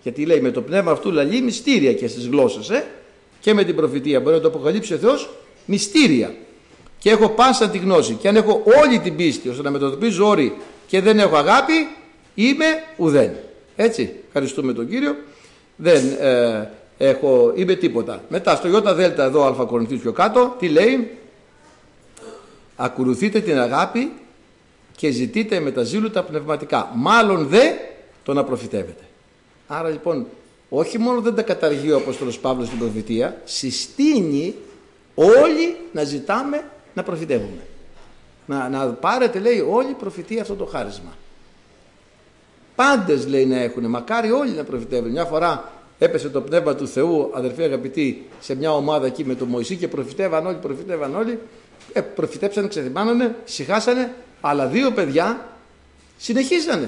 Γιατί λέει με το πνεύμα αυτού λαλεί μυστήρια και στις γλώσσες, ε? Και με την προφητεία μπορεί να το αποκαλύψει ο Θεός μυστήρια. Και έχω πάσα τη γνώση. Και αν έχω όλη την πίστη ώστε να μετατοπίζω όρη και δεν έχω αγάπη, είμαι ουδέν. Έτσι, ευχαριστούμε τον Κύριο. Δεν ε, έχω, είμαι τίποτα. Μετά στο Ιώτα Δέλτα εδώ, Α Κορινθίους πιο κάτω, τι λέει? Ακολουθείτε την αγάπη και ζητείτε με τα ζήλου τα πνευματικά. Μάλλον δε το να προφητεύετε. Άρα λοιπόν, όχι μόνο δεν τα καταργεί ο Απόστολος Παύλος στην προφητεία, συστήνει όλοι να ζητάμε να προφητεύουμε. Να, να πάρετε, λέει, όλη προφητεία αυτό το χάρισμα. Πάντες, λέει, να έχουν, μακάρι όλοι να προφητεύουν. Μια φορά έπεσε το πνεύμα του Θεού, αδερφοί αγαπητοί, σε μια ομάδα εκεί με τον Μωυσή και προφητεύαν όλοι, προφητεύαν όλοι. Ε, προφητέψανε, ξεθυμάνανε, συχάσανε, αλλά δύο παιδιά συνεχίζανε.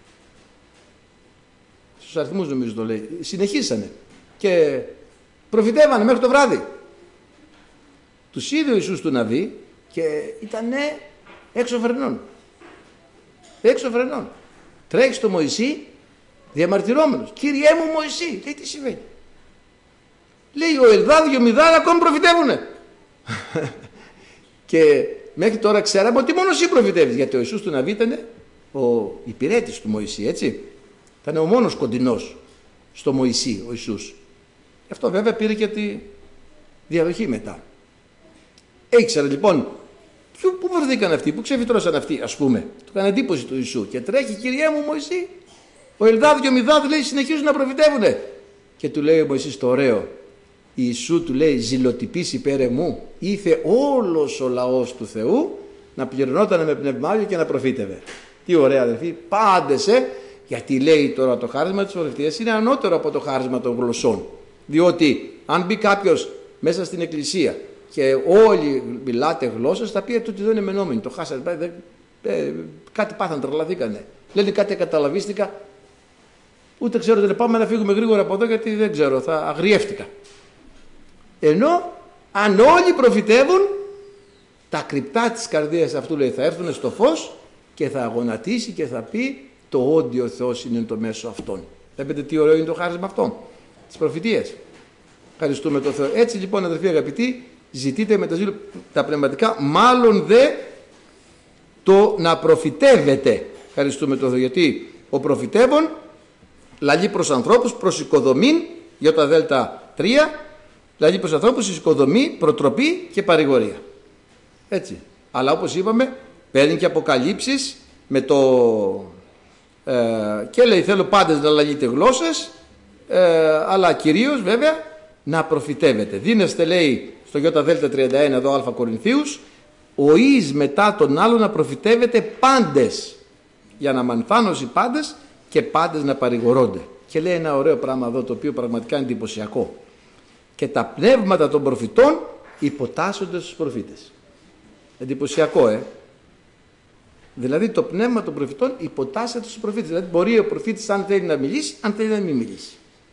Στους αριθμούς νομίζω το λέει. Συνεχίσανε και προφητεύανε μέχρι το βράδυ. Τους είδε ο Ιησούς του να δει και ήταν έξω φρενών. Έξω φρενών. Τρέχει στο Μωυσή διαμαρτυρόμενος. Κύριέ μου Μωυσή, λέει, τι συμβαίνει? Λέει, ο Ελδάδ και ο Μηδάλ ακόμη προφητεύουνε. Και μέχρι τώρα ξέραμε ότι μόνο εσύ προφητεύεις, γιατί ο Ιησούς του Ναβί ήταν ο υπηρέτης του Μωυσή, έτσι. Ήταν ο μόνος κοντινός στο Μωυσή ο Ιησούς. Αυτό βέβαια πήρε και τη διαδοχή μετά. Ήξερε λοιπόν πού βρεθήκαν αυτοί, πού ξεφυτρώσαν αυτοί, ας πούμε. Του έκανε εντύπωση του Ιησού και τρέχει, Κυριέ μου Μωυσή. Ο Ελδάδ και ο Μηδάδ, λέει, συνεχίζουν να προφητεύουνε. Και του λέει ο Μωυσής το ωραίο. Ιησού του λέει, ζηλοτυπής υπέρ εμού, ήθε όλος ο λαός του Θεού να πληρωνόταν με πνευμάτιο και να προφήτευε. Τι ωραία, αδελφοί, πάντες, ε, γιατί λέει τώρα το χάρισμα της προφητείας είναι ανώτερο από το χάρισμα των γλωσσών. Διότι αν μπει κάποιος μέσα στην εκκλησία και όλοι μιλάτε γλώσσες, θα πει ότι δεν είναι μενόμενοι. Το χάσατε, ε, κάτι πάθαν, τρελαθήκανε. Λένε κάτι καταλαβίστηκα, ούτε ξέρω, δεν πάμε να φύγουμε γρήγορα από εδώ γιατί δεν ξέρω, θα αγριεύτηκα. Ενώ αν όλοι προφητεύουν, τα κρυπτά της καρδίας αυτού, λέει, θα έρθουν στο φως και θα αγωνατίσει και θα πει το όντιο Θεός είναι το μέσο αυτόν. Βλέπετε τι ωραίο είναι το χάρισμα αυτό της προφητείας. Ευχαριστούμε τον Θεό. Έτσι λοιπόν, αδελφοί αγαπητοί, ζητείτε με τα ζήλου τα πνευματικά, μάλλον δε το να προφητεύετε. Ευχαριστούμε τον Θεό, γιατί ο προφητεύων λαλεί προς ανθρώπους, προς οικοδομήν, Ιώτα Δέλτα τρία, δηλαδή προς ανθρώπους εις οικοδομή, προτροπή και παρηγορία. Έτσι. Αλλά όπως είπαμε, παίρνει και αποκαλύψεις με το ε, και λέει θέλω πάντες να λαλείτε γλώσσες, ε, αλλά κυρίως βέβαια να προφητεύετε. Δίνεστε, λέει, στο Ιώτα Δέλτα τριάντα ένα εδώ, Α Κορινθίους, ο εις μετά τον άλλο να προφητεύετε πάντες, για να μανθάνωσι πάντες και πάντες να παρηγορώνται. Και λέει ένα ωραίο πράγμα εδώ, το οποίο πραγματικά είναι εντυπωσιακό. Και τα πνεύματα των προφητών υποτάσσονται στους προφήτες. Εντυπωσιακό, ε. Δηλαδή το πνεύμα των προφητών υποτάσσεται στους προφήτες. Δηλαδή μπορεί ο προφήτης, αν θέλει να μιλήσει, αν θέλει να μην μιλήσει.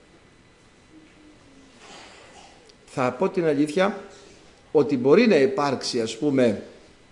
Θα πω την αλήθεια ότι μπορεί να υπάρξει, ας πούμε,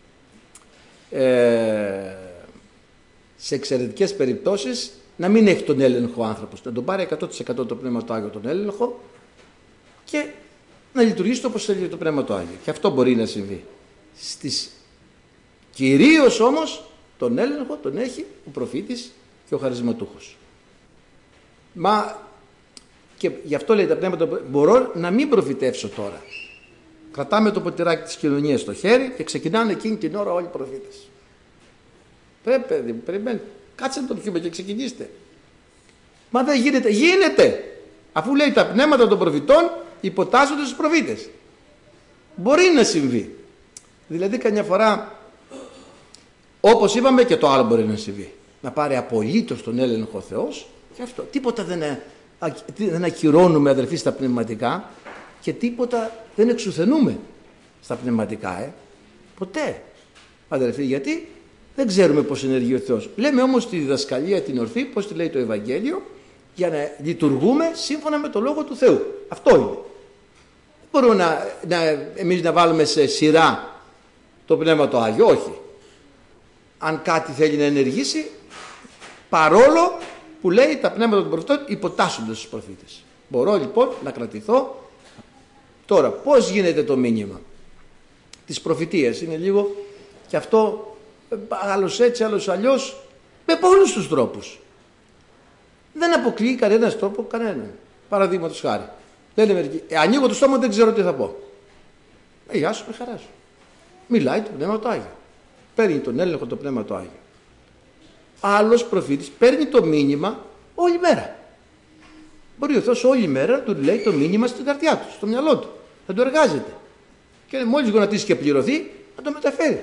ε, σε εξαιρετικές περιπτώσεις να μην έχει τον έλεγχο ο άνθρωπος. Να τον πάρει εκατό τοις εκατό το Πνεύμα το Άγιο τον έλεγχο και να λειτουργήσει όπως θέλει το Πνεύμα το Άγιο. Και αυτό μπορεί να συμβεί. Στις... Κυρίως όμως τον έλεγχο τον έχει ο προφήτης και ο χαρισματούχος. Μα και γι' αυτό λέει τα πνεύματα, μπορώ να μην προφητεύσω τώρα. Κρατάμε το ποτηράκι της κοινωνίας στο χέρι και ξεκινάνε εκείνη την ώρα όλοι οι προφήτες. Πρέπει, παιδί μου, περιμένετε. Κάτσε να το πιούμε και ξεκινήστε. Μα δεν γίνεται. Γίνεται. Αφού λέει τα πνεύματα των προφητών υποτάσσονται στους προφήτες. Μπορεί να συμβεί. Δηλαδή καμιά φορά, όπως είπαμε, και το άλλο μπορεί να συμβεί. Να πάρει απολύτως τον έλεγχο ο Θεός και αυτό. Τίποτα δεν, δεν ακυρώνουμε, αδερφοί, στα πνευματικά και τίποτα δεν εξουθενούμε στα πνευματικά. Ε. Ποτέ, αδερφοί, γιατί δεν ξέρουμε πώς ενεργεί ο Θεός. Λέμε όμως τη διδασκαλία την ορθή, πώς τη λέει το Ευαγγέλιο, για να λειτουργούμε σύμφωνα με το Λόγο του Θεού. Αυτό είναι. Δεν μπορούμε να, να, εμείς να βάλουμε σε σειρά το Πνεύμα το Άγιο, όχι. Αν κάτι θέλει να ενεργήσει, παρόλο που λέει τα πνεύματα των προφητών υποτάσσονται στους προφήτες. Μπορώ λοιπόν να κρατηθώ. Τώρα, πώς γίνεται το μήνυμα της προφητείας? Είναι λίγο και αυτό άλλος έτσι, άλλος αλλιώς, με πολλούς τους τρόπους. Δεν αποκλείει κανένας τρόπο κανέναν. Παραδείγματος χάρη. Λένε μερικοί, ε, ανοίγω το στόμα, δεν ξέρω τι θα πω. Ε, γεια σου, με χαρά σου. Μιλάει το Πνεύμα το Άγιο. Παίρνει τον έλεγχο το Πνεύμα το Άγιο. Άλλος προφήτης παίρνει το μήνυμα όλη μέρα. Μπορεί ο Θεός όλη μέρα να του λέει το μήνυμα στην καρδιά του, στο μυαλό του. Να το εργάζεται. Και μόλις γονατίσει και πληρωθεί, να το μεταφέρει.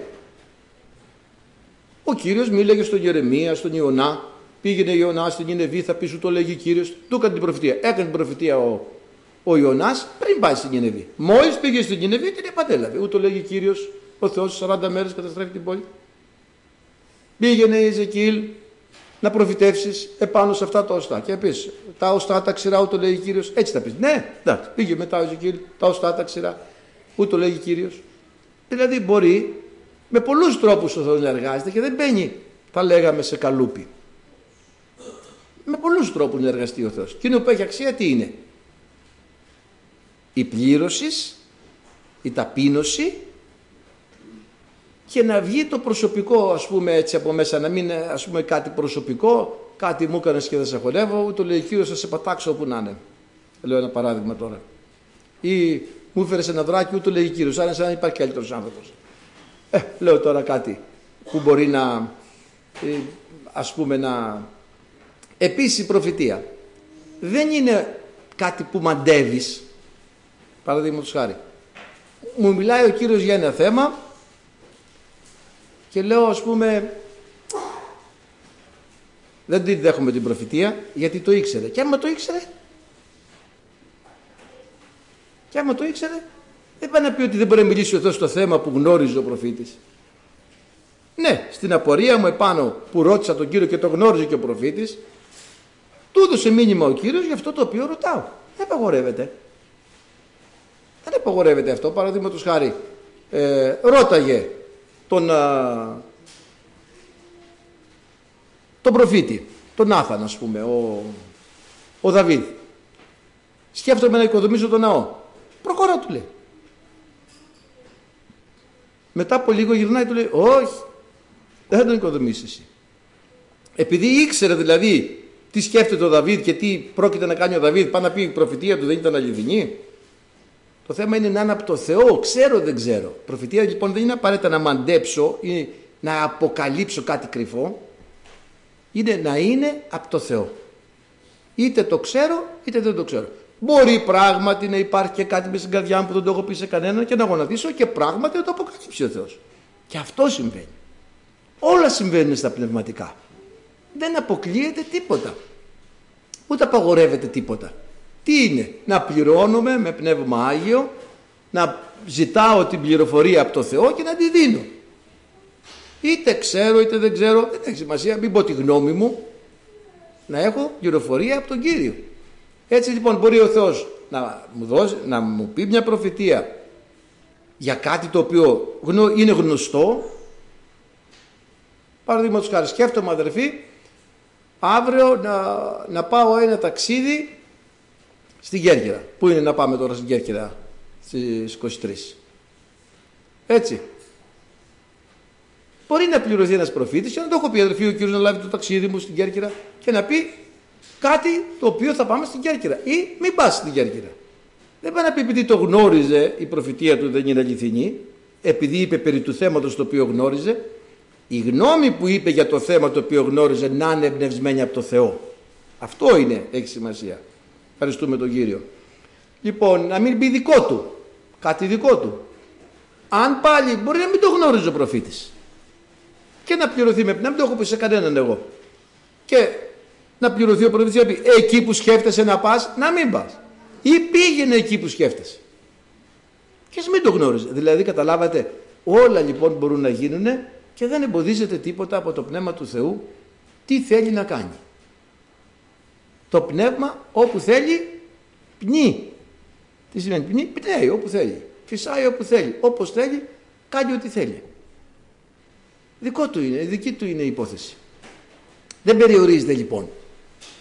Ο Κύριος μίλαγε στον Γερεμία, στον Ιωνά. Πήγαινε Ιωνά στην Νινεβή, θα πει σου το λέγει Κύριος. Του έκανε την προφητεία. Έκανε την προφητεία ο, ο Ιωνάς πριν πάει στην Νινεβή. Μόλις πήγε στην Νινεβή την επαντέλαβε. Ούτω λέγει Κύριος, ο Θεός σαράντα μέρες καταστρέφει την πόλη. Πήγαινε η Εζεκίλ να προφητεύσεις επάνω σε αυτά τα οστά. Και επίσης, τα οστά τα ξηρά, ούτω λέγει Κύριος. Έτσι θα πεις. Ναι, εντάξει, πήγε μετά ο Εζεκίλ, τα οστά τα ξηρά, ούτω λέγει Κύριος. Δηλαδή μπορεί με πολλούς τρόπους ο Θεός να εργάζεται και δεν μπαίνει, θα λέγαμε, σε καλούπι. Με πολλούς τρόπους να εργαστεί ο Θεός. Και είναι που έχει αξία τι είναι? Η πλήρωση, η ταπείνωση και να βγει το προσωπικό, ας πούμε, έτσι από μέσα, να μην, ας πούμε, κάτι προσωπικό, κάτι μου έκανες και δεν σε χωνεύω, ούτε λέει Κύριος θα σε πατάξω όπου να είναι. Λέω ένα παράδειγμα τώρα. Ή μου έφερες ένα δράκι, ούτε λέει Κύριος, αν σαν υπάρχει καλύτερος άνθρωπος. Ε, λέω τώρα κάτι που μπορεί να, ε, ας πούμε, να... Επίσης η προφητεία δεν είναι κάτι που μαντεύεις. Παραδείγματος χάρη, μου μιλάει ο Κύριος για ένα θέμα και λέω, ας πούμε, δεν την δέχομαι την προφητεία γιατί το ήξερε. Και άμα το ήξερε, και άμα το ήξερε, δεν πάει να πει ότι δεν μπορεί να μιλήσει ο Θεός στο θέμα που γνώριζε ο προφήτης. Ναι, στην απορία μου επάνω που ρώτησα τον Κύριο και το γνώριζε και ο προφήτης, του έδωσε μήνυμα ο Κύριος για αυτό το οποίο ρωτάω. Δεν απαγορεύεται. Δεν απαγορεύεται αυτό. Παραδείγματος χάρη, ε, ρώταγε τον, α, τον προφήτη, τον Νάθαν, ας πούμε, ο, ο Δαβίδ. Σκέφτομαι να οικοδομήσω τον ναό. Προχωρά, του λέει. Μετά από λίγο γυρνάει, του λέει, όχι, δεν θα τον οικοδομήσεις εσύ. Επειδή ήξερε δηλαδή τι σκέφτεται ο Δαβίδ και τι πρόκειται να κάνει ο Δαβίδ, πάει να πει η προφητεία του δεν ήταν αληθινή. Το θέμα είναι να είναι από το Θεό, ξέρω δεν ξέρω. Προφητεία λοιπόν δεν είναι απαραίτητα να μαντέψω ή να αποκαλύψω κάτι κρυφό. Είναι να είναι από το Θεό. Είτε το ξέρω είτε δεν το ξέρω. Μπορεί πράγματι να υπάρχει και κάτι μέσα στην καρδιά μου που δεν το έχω πει σε κανέναν και να γονατίσω και πράγματι να το αποκαλύψει ο Θεός. Και αυτό συμβαίνει. Όλα συμβαίνουν στα πνευματικά. Δεν αποκλείεται τίποτα. Ούτε απαγορεύεται τίποτα. Τι είναι? Να πληρώνουμε με Πνεύμα Άγιο, να ζητάω την πληροφορία από το Θεό και να τη δίνω. Είτε ξέρω είτε δεν ξέρω, δεν έχει σημασία, μην πω τη γνώμη μου, να έχω πληροφορία από τον Κύριο. Έτσι λοιπόν μπορεί ο Θεός να μου, δώσει, να μου πει μια προφητεία για κάτι το οποίο είναι γνωστό. Παραδείγματος χάρη, σκέφτομαι αδερφοί, αύριο να, να πάω ένα ταξίδι στην Κέρκυρα. Πού είναι να πάμε τώρα στην Κέρκυρα στις είκοσι τρεις? Έτσι. Μπορεί να πληρωθεί ένας προφήτης και να το έχω πει αδερφοί ο Κύριος να λάβει το ταξίδι μου στην Κέρκυρα και να πει κάτι το οποίο θα πάμε στην Κέρκυρα ή μην πας στην Κέρκυρα. Δεν πάει να πει επειδή το γνώριζε η προφητεία του δεν είναι αληθινή, επειδή είπε περί του θέματος το οποίο γνώριζε. Η γνώμη που είπε για το θέμα το οποίο γνώριζε να είναι εμπνευσμένη από το Θεό. Αυτό είναι, έχει σημασία. Ευχαριστούμε τον Κύριο. Λοιπόν, να μην πει δικό του, κάτι δικό του. Αν πάλι μπορεί να μην το γνώριζε ο προφήτης και να πληρωθεί με πνεύμα, δεν το έχω πει σε κανέναν εγώ. Και να πληρωθεί ο προφήτης να πει εκεί που σκέφτεσαι να πας, να μην πας. Ή πήγαινε εκεί που σκέφτεσαι. Και ας μην το γνώριζε. Δηλαδή καταλάβατε, όλα λοιπόν μπορούν να γίνουν και δεν εμποδίζεται τίποτα από το Πνεύμα του Θεού τι θέλει να κάνει. Το Πνεύμα όπου θέλει πνί. Τι σημαίνει πνί? Πνέει όπου θέλει. Φυσάει όπου θέλει. Όπως θέλει κάνει ό,τι θέλει. Δικό του είναι, δική του είναι η υπόθεση. Δεν περιορίζεται λοιπόν.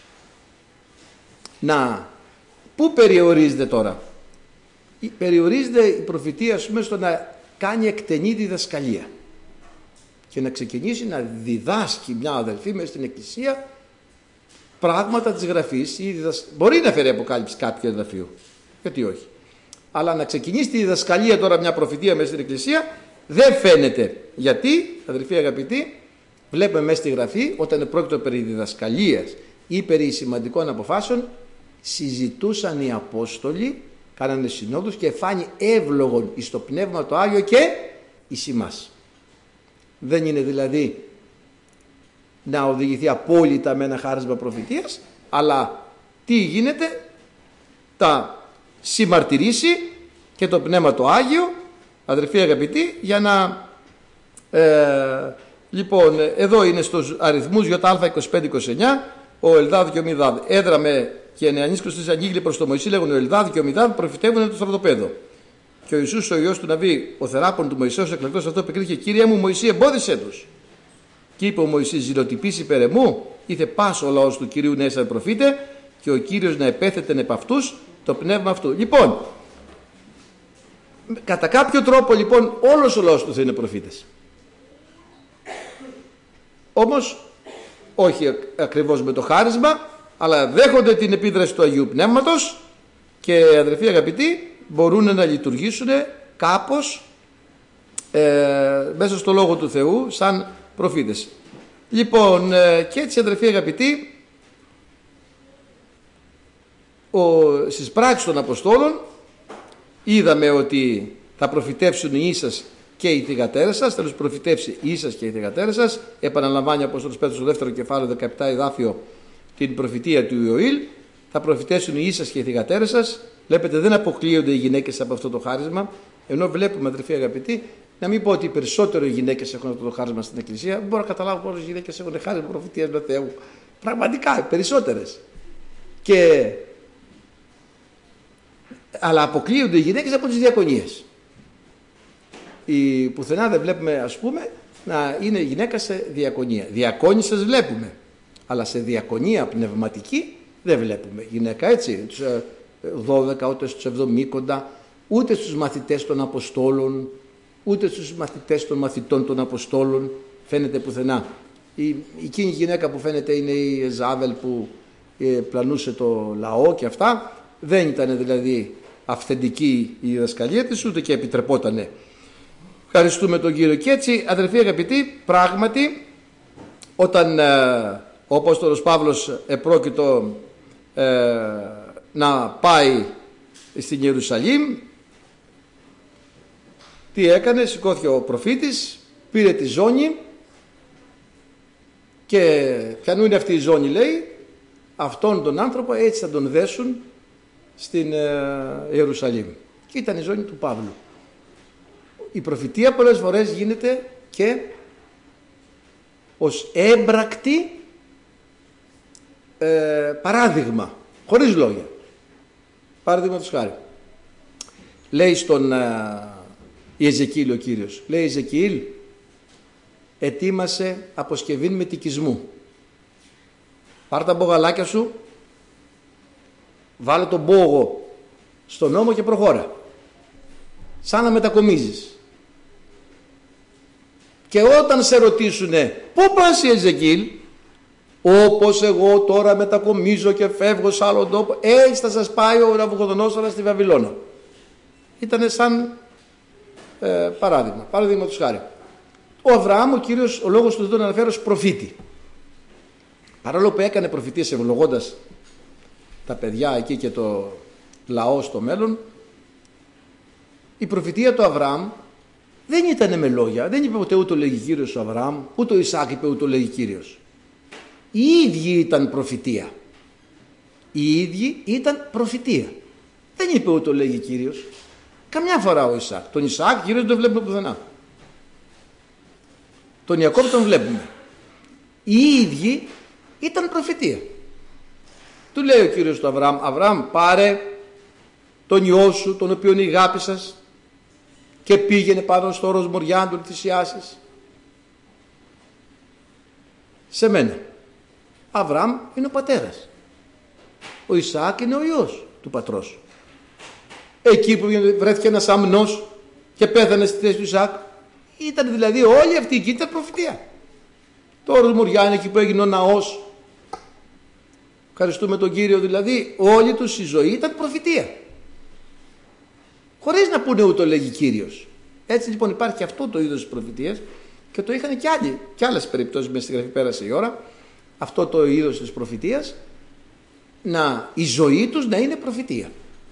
να... Πού περιορίζεται τώρα? Περιορίζεται η προφητεία, ας πούμε, στο να κάνει εκτενή διδασκαλία και να ξεκινήσει να διδάσκει μια αδελφή μέσα στην εκκλησία πράγματα της Γραφής. Ή διδασ... Μπορεί να φέρει αποκάλυψη κάποιου εδαφίου, γιατί όχι, αλλά να ξεκινήσει τη διδασκαλία τώρα μια προφητεία μέσα στην εκκλησία δεν φαίνεται. Γιατί, αδελφοί αγαπητοί, βλέπουμε μέσα στη Γραφή όταν πρόκειται περί διδασκαλίας ή περί σημαντικών αποφάσεων, συζητούσαν οι Απόστολοι, κάνανε συνόδους και φάνει εύλογον εις το Πνεύμα το Άγιο και εις ημάς. Δεν είναι δηλαδή να οδηγηθεί απόλυτα με ένα χάρισμα προφητείας, αλλά τι γίνεται? Τα συμμαρτυρήσει και το Πνεύμα το Άγιο, αδελφοί αγαπητοί, για να ε, λοιπόν εδώ είναι στους αριθμούς ΙΑ είκοσι πέντε είκοσι εννιά, ο Ελδάδ και ο Μιδάδ έδραμε και νεανίσκος της αγγίγλη προς το Μωυσή, λέγουν ο Ελδάδ και ο Μιδάδ προφητεύουν το στρατοπέδο. Και ο Ιησούς ο Υιός του Ναβί, ο θεράπων του Μωυσέως εκλεκτός αυτό, επικρίθηκε: Κύριε μου Μωυσή, εμπόδισε τους. Και είπε ο Μωυσής: ζηλοτυπής υπέρ εμού, ήθε πας ο λαός του Κυρίου νέσα προφήτε, και ο Κύριος να επέθετεν επ' αυτούς το πνεύμα αυτού. Λοιπόν, κατά κάποιο τρόπο λοιπόν όλος ο λαός του θα είναι προφήτες. Όμως όχι ακριβώς με το χάρισμα, αλλά δέχονται την επίδραση του Αγίου Πνεύματος και, αδελφοί αγαπητοί, μπορούν να λειτουργήσουν κάπως ε, μέσα στο Λόγο του Θεού σαν προφήτες. Λοιπόν, ε, και έτσι, αδελφοί αγαπητοί, ο, στις πράξεις των Αποστόλων είδαμε ότι θα προφητεύσουν οι ίσας και οι θυγατέρες σας. Τέλος, προφητεύσει οι ίσας και οι θυγατέρες σας. Επαναλαμβάνει ο Απόστολος Πέτρος στο δεύτερο κεφάλαιο δεκαεπτά εδάφιο την προφητεία του Ιωήλ. Θα προφητεύσουν οι ίσας και οι θυγατέρες σας. Βλέπετε, δεν αποκλείονται οι γυναίκες από αυτό το χάρισμα, ενώ βλέπουμε, αδελφοί αγαπητοί, να μην πω ότι περισσότερο οι γυναίκες έχουν αυτό το χάρισμα στην Εκκλησία. Δεν μπορώ να καταλάβω πόσες γυναίκες έχουν χάρισμα προφητείας του Θεού. Πραγματικά, περισσότερες. Και... αλλά αποκλείονται οι γυναίκες από τις διακονίες. Η πουθενά δεν βλέπουμε, ας πούμε, να είναι γυναίκα σε διακονία. Διακόνισσες βλέπουμε, αλλά σε διακονία πνευματική δεν βλέπουμε γυναίκα, έτσι. Τους δώδεκα, ούτε στους εβδομήκοντα, ούτε στους μαθητές των Αποστόλων, ούτε στους μαθητές των μαθητών των Αποστόλων φαίνεται πουθενά. Η, εκείνη η γυναίκα που φαίνεται είναι η Εζάβελ που ε, πλανούσε το λαό και αυτά. Δεν ήταν δηλαδή αυθεντική η διδασκαλία της, ούτε και επιτρεπότανε. Ευχαριστούμε τον Κύριο. Και έτσι, αδελφοί αγαπητοί, πράγματι όταν ε, ο Απόστολος Παύλος επρόκειτο ε, να πάει στην Ιερουσαλήμ, τι έκανε? Σηκώθηκε ο προφήτης, πήρε τη ζώνη και ποιανού είναι αυτή η ζώνη, λέει? Αυτόν τον άνθρωπο έτσι θα τον δέσουν στην Ιερουσαλήμ. Και ήταν η ζώνη του Παύλου. Η προφητεία πολλές φορές γίνεται και ως έμπρακτη ε, παράδειγμα, χωρίς λόγια. Παραδείγματος χάρη, λέει στον ε, Ιεζεκίηλ ο Κύριος, λέει: Ιεζεκίηλ, ετοίμασε αποσκευήν μετικισμού. Πάρ' τα μπογαλάκια σου, βάλε τον μπόγο στον ώμο και προχώρα, σαν να μετακομίζεις. Και όταν σε ρωτήσουνε πού πας, Ιεζεκίηλ, όπως εγώ τώρα μετακομίζω και φεύγω σε άλλον τόπο, έτσι θα σας πάει ο Ναβουχοδονόσορας στη Βαβυλώνα. Ήτανε σαν ε, παράδειγμα, παραδείγματος χάρη. Ο Αβραάμ, ο Κύριος, ο λόγος του τον αναφέρω ως προφήτη. Παρόλο που έκανε προφητείες ευλογώντας τα παιδιά εκεί και το λαό στο μέλλον, η προφητεία του Αβραάμ δεν ήταν με λόγια. Δεν είπε ούτε ούτω λέγει Κύριος ο Αβραάμ, ούτε ο Ισάκ είπε ούτω λέγει Κύριος. Οι ίδιοι ήταν προφητεία. Οι ίδιοι ήταν προφητεία. Δεν είπε ούτω λέγει Κύριος. Καμιά φορά ο Ισάκ. Τον Ισάκ Κύριος δεν τον βλέπουμε πουθενά. Τον Ιακώβ τον βλέπουμε. Οι ίδιοι ήταν προφητεία. Του λέει ο Κύριος του Αβραάμ: Αβραάμ, πάρε τον ιό σου, τον οποίον αγάπησας, και πήγαινε πάνω στο όρος Μοριά να τον θυσιάσεις σε μένα. Αβραάμ είναι ο πατέρας. Ο Ισαάκ είναι ο Υιός του πατρός. Εκεί που βρέθηκε ένας αμνός και πέθανε στη θέση του Ισαάκ, ήταν δηλαδή όλη αυτή η εκεί ήταν προφητεία. Το όρος Μοριά είναι εκεί που έγινε ο ναός. Ευχαριστούμε τον Κύριο, δηλαδή όλη τους η ζωή ήταν προφητεία. Χωρίς να πούνε ούτω λέγει Κύριος. Έτσι λοιπόν υπάρχει αυτό το είδος της προφητείας και το είχαν και άλλοι, και άλλες περιπτώσεις μέσα στη Γραφή, πέρασε η ώρα. Αυτό το είδος της προφητείας, να, η ζωή τους να είναι προφητεία.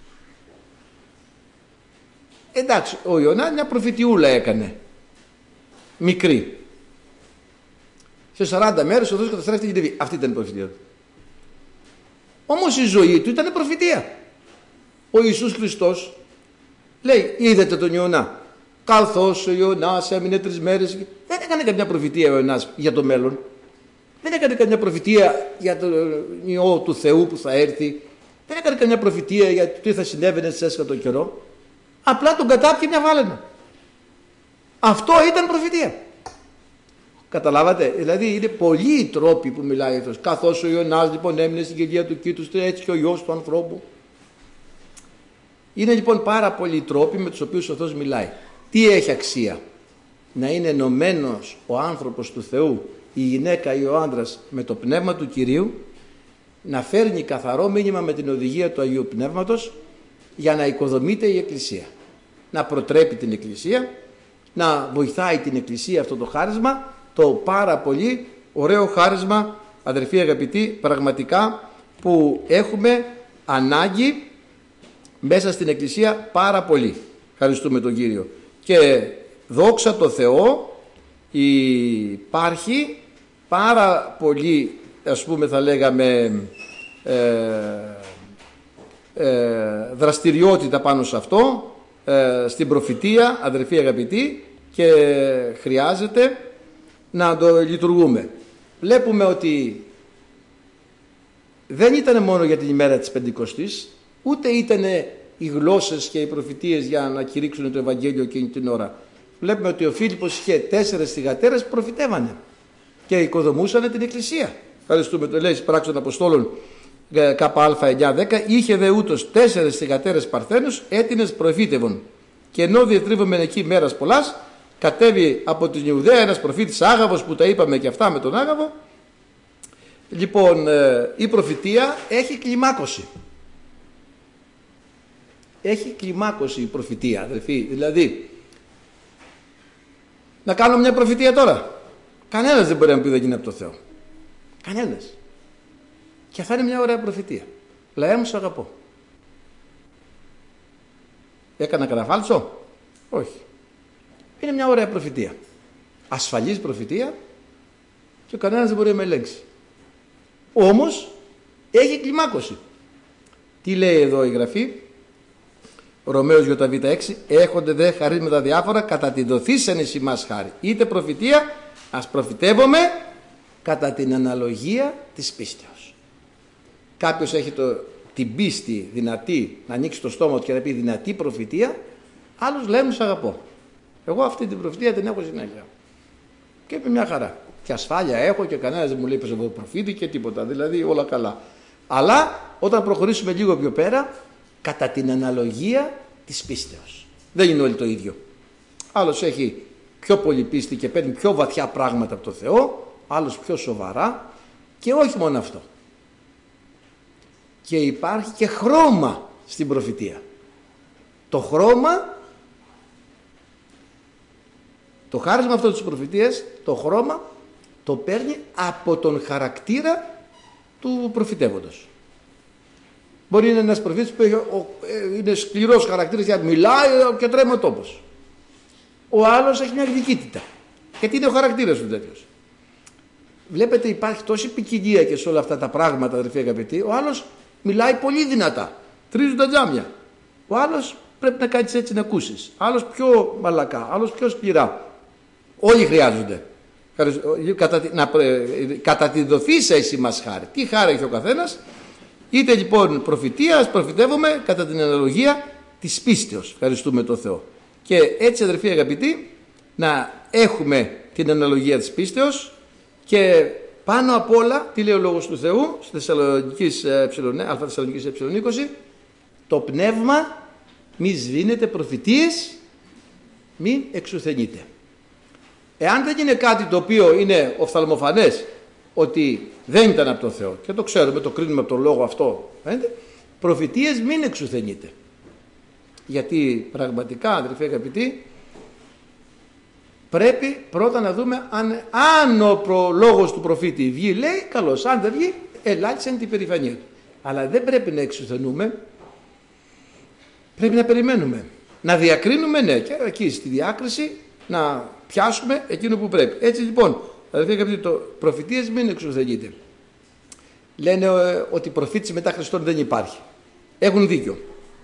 Εντάξει, ο Ιωνάς μια προφητιούλα έκανε, μικρή. Σε σαράντα μέρες ο Θεός καταστρέφει την Νινεβή. Αυτή ήταν η προφητεία του. Όμως η ζωή του ήταν προφητεία. Ο Ιησούς Χριστός λέει, είδατε τον Ιωνά, καθώς ο Ιωνάς έμεινε τρεις μέρες. Δεν έκανε καμιά προφητεία ο Ιωνάς για το μέλλον. Δεν έκανε καμιά προφητεία για τον Υιό του Θεού που θα έρθει. Δεν έκανε καμιά προφητεία για το τι θα συνέβαινε σε έσχατο καιρό. Απλά τον κατάπιε μια βάλαινα. Αυτό ήταν προφητεία. Καταλάβατε, δηλαδή είναι πολλοί οι τρόποι που μιλάει ο Θεός. Καθώς ο Ιωνάς λοιπόν έμεινε στην κοιλία του κήτους, έτσι και ο Υιός του ανθρώπου. Είναι λοιπόν πάρα πολλοί οι τρόποι με τους οποίους ο Θεός μιλάει. Τι έχει αξία? Να είναι ενωμένος ο άνθρωπος του Θεού, η γυναίκα ή ο άντρας με το πνεύμα του Κυρίου, να φέρνει καθαρό μήνυμα με την οδηγία του Αγίου Πνεύματος για να οικοδομείται η Εκκλησία. Να προτρέπει την Εκκλησία, να βοηθάει την Εκκλησία αυτό το χάρισμα, το πάρα πολύ ωραίο χάρισμα, αδερφοί αγαπητοί, πραγματικά που έχουμε ανάγκη μέσα στην Εκκλησία πάρα πολύ. Ευχαριστούμε τον Κύριο. Και δόξα τω Θεώ, υπάρχει πάρα πολύ, ας πούμε θα λέγαμε, ε, ε, δραστηριότητα πάνω σε αυτό, ε, στην προφητεία, αδερφοί αγαπητοί, και χρειάζεται να το λειτουργούμε. Βλέπουμε ότι δεν ήταν μόνο για την ημέρα της Πεντηκοστής, ούτε ήταν οι γλώσσες και οι προφητείες για να κηρύξουν το Ευαγγέλιο εκείνη την ώρα. Βλέπουμε ότι ο Φίλιππος είχε τέσσερες θυγατέρες που προφητεύανε και οικοδομούσαν την Εκκλησία. Ευχαριστούμε, το λέει στις Πράξεις των Αποστόλων ΚΑ εννιά δέκα. Είχε δε ούτως τέσσερες θυγατέρες παρθένους, έτινες προφήτευον. Και ενώ διετρίβομεν εκεί μέρας πολλάς, κατέβη από την Ιουδαία ένας προφήτης Άγαβος, που τα είπαμε και αυτά με τον Άγαβο. Λοιπόν, η προφητεία έχει κλιμάκωση. Έχει κλιμάκωση η προφητεία, αδελφοί. Δηλαδή, να κάνω μια προφητεία τώρα. Κανένας δεν μπορεί να πει δεν γίνει από το Θεό. Κανένας. Και θα είναι μια ωραία προφητεία. Λαέ μου, σ' αγαπώ. Έκανα καταφάλτσο? Όχι. Είναι μια ωραία προφητεία. Ασφαλής προφητεία και κανένας δεν μπορεί να με ελέγξει. Όμως έχει κλιμάκωση. Τι λέει εδώ η Γραφή? Ρωμαίος ΙΒ έξι. Έχονται δε χαρίσματα διάφορα κατά τη δοθήσεν εις ημάς χάρη. Είτε προφητεία, ας προφητεύομαι κατά την αναλογία της πίστεως. Κάποιος έχει το, την πίστη δυνατή να ανοίξει το στόμα του και να πει δυνατή προφητεία, άλλος λέει μου σ' αγαπώ. Εγώ αυτή την προφητεία την έχω συνέχεια. Και με μια χαρά. Και ασφάλεια έχω και κανένας δεν μου λέει πες εγώ προφήτη και τίποτα. Δηλαδή όλα καλά. Αλλά όταν προχωρήσουμε λίγο πιο πέρα, κατά την αναλογία της πίστεως. Δεν είναι όλοι το ίδιο. Άλλος έχει πιο πολύ πίστη και παίρνει πιο βαθιά πράγματα από το Θεό, άλλος πιο σοβαρά, και όχι μόνο αυτό. Και υπάρχει και χρώμα στην προφητεία. Το χρώμα, το χάρισμα αυτό της προφητείας, το χρώμα το παίρνει από τον χαρακτήρα του προφητεύοντος. Μπορεί να είναι ένας προφήτης που έχει, ο, ε, είναι σκληρός χαρακτήρας γιατί μιλάει και τρέμει ο τόπος. Ο άλλος έχει μια γλυκύτητα. Γιατί είναι ο χαρακτήρας του τέτοιος. Βλέπετε, υπάρχει τόση ποικιλία και σε όλα αυτά τα πράγματα, αδερφοί αγαπητοί. Ο άλλος μιλάει πολύ δυνατά. Τρίζουν τα τζάμια. Ο άλλος πρέπει να κάνεις έτσι να ακούσεις. Άλλος πιο μαλακά, άλλος πιο σκληρά. Όλοι χρειάζονται. Κατά, να, κατά τη δοθήσα εις ημάς χάρη. Τι χάρη έχει ο καθένας? Είτε λοιπόν προφητεία, ας προφητεύουμε κατά την αναλογία της πίστεως. Ευχαριστούμε τον Θεό. Και έτσι, αδερφοί αγαπητοί, να έχουμε την αναλογία της πίστεως και πάνω απ' όλα, τι λέει ο Λόγος του Θεού, στη Θεσσαλονικής ε, Α Θεσσαλονικής ε είκοσι, το πνεύμα μη σβήνετε προφητείες, μην εξουθενείτε. Εάν δεν είναι κάτι το οποίο είναι οφθαλμοφανές ότι δεν ήταν από τον Θεό, και το ξέρουμε, το κρίνουμε από τον λόγο αυτό, φαίνεται, προφητείες μην εξουθενείτε. Γιατί πραγματικά, αδερφοί αγαπητοί, πρέπει πρώτα να δούμε αν, αν ο προ, λόγος του προφήτη βγει, λέει, καλώς, αν δεν βγει, ελάχισαν την περηφανία του. Αλλά δεν πρέπει να εξουθενούμε, πρέπει να περιμένουμε. Να διακρίνουμε, ναι, και εκεί στη διάκριση να πιάσουμε εκείνο που πρέπει. Έτσι λοιπόν, αδερφοί αγαπητοί, το προφητείες μην εξουθενείτε. Λένε ε, ότι προφήτης μετά Χριστόν δεν υπάρχει. Έχουν δίκιο.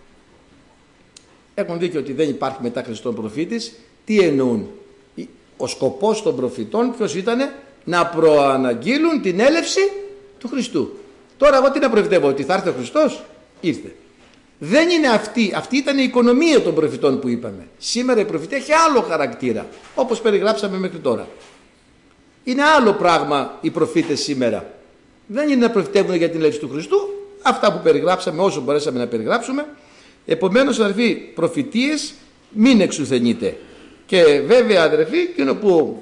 Έχουν δίκιο ότι δεν υπάρχει μετά Χριστόν προφήτης. Τι εννοούν? Ο σκοπός των προφητών ποιος ήτανε? Να προαναγγείλουν την έλευση του Χριστού. Τώρα εγώ τι να προφητεύω? Ότι θα έρθει ο Χριστός? Ήρθε. Δεν είναι αυτή. Αυτή ήταν η οικονομία των προφητών που είπαμε. Σήμερα η προφητεία έχει άλλο χαρακτήρα, όπως περιγράψαμε μέχρι τώρα. Είναι άλλο πράγμα οι προφήτες σήμερα. Δεν είναι να προφητεύουν για την έλευση του Χριστού. Αυτά που περιγράψαμε, όσο μπορέσαμε να περιγράψουμε. Επομένως, αδερφοί, προφητείες μην εξουθενείτε. Και βέβαια, αδερφοί, εκείνο που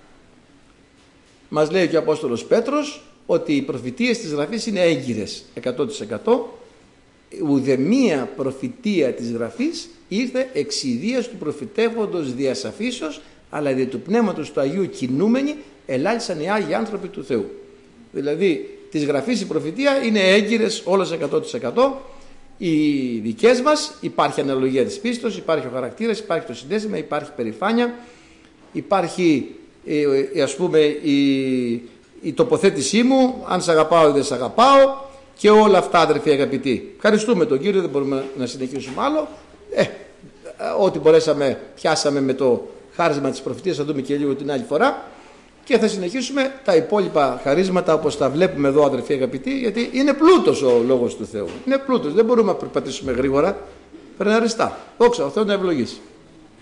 μας λέει και ο Απόστολος Πέτρος, ότι οι προφητείες της Γραφής είναι έγκυρες εκατό τοις εκατό. Ουδεμία προφητεία της Γραφής ήρθε εξ ιδείας του προφητεύοντος διασαφήσεως, αλλά δια του Πνεύματος του Αγίου κινούμενοι ελάλησαν οι Άγιοι άνθρωποι του Θεού. Δηλαδή, της Γραφής η προφητεία είναι έγκυρες όλες εκατό τοις εκατό. Οι δικές μας υπάρχει αναλογία της πίστος, υπάρχει ο χαρακτήρας, υπάρχει το συνέστημα, υπάρχει περηφάνεια, υπάρχει ε, ας πούμε η, η τοποθέτησή μου, αν σε αγαπάω ή δεν σε αγαπάω, και όλα αυτά, αδερφοί αγαπητοί. Ευχαριστούμε τον Κύριο, δεν μπορούμε να συνεχίσουμε άλλο. Ε, ό,τι μπορέσαμε πιάσαμε με το χάρισμα της προφητείας, θα δούμε και λίγο την άλλη φορά. Και θα συνεχίσουμε τα υπόλοιπα χαρίσματα όπως τα βλέπουμε εδώ, αδερφοί αγαπητοί, γιατί είναι πλούτος ο Λόγος του Θεού. Είναι πλούτος, δεν μπορούμε να περπατήσουμε γρήγορα, πρέπει να αριστά. Δόξα, ο Θεός να ευλογήσει.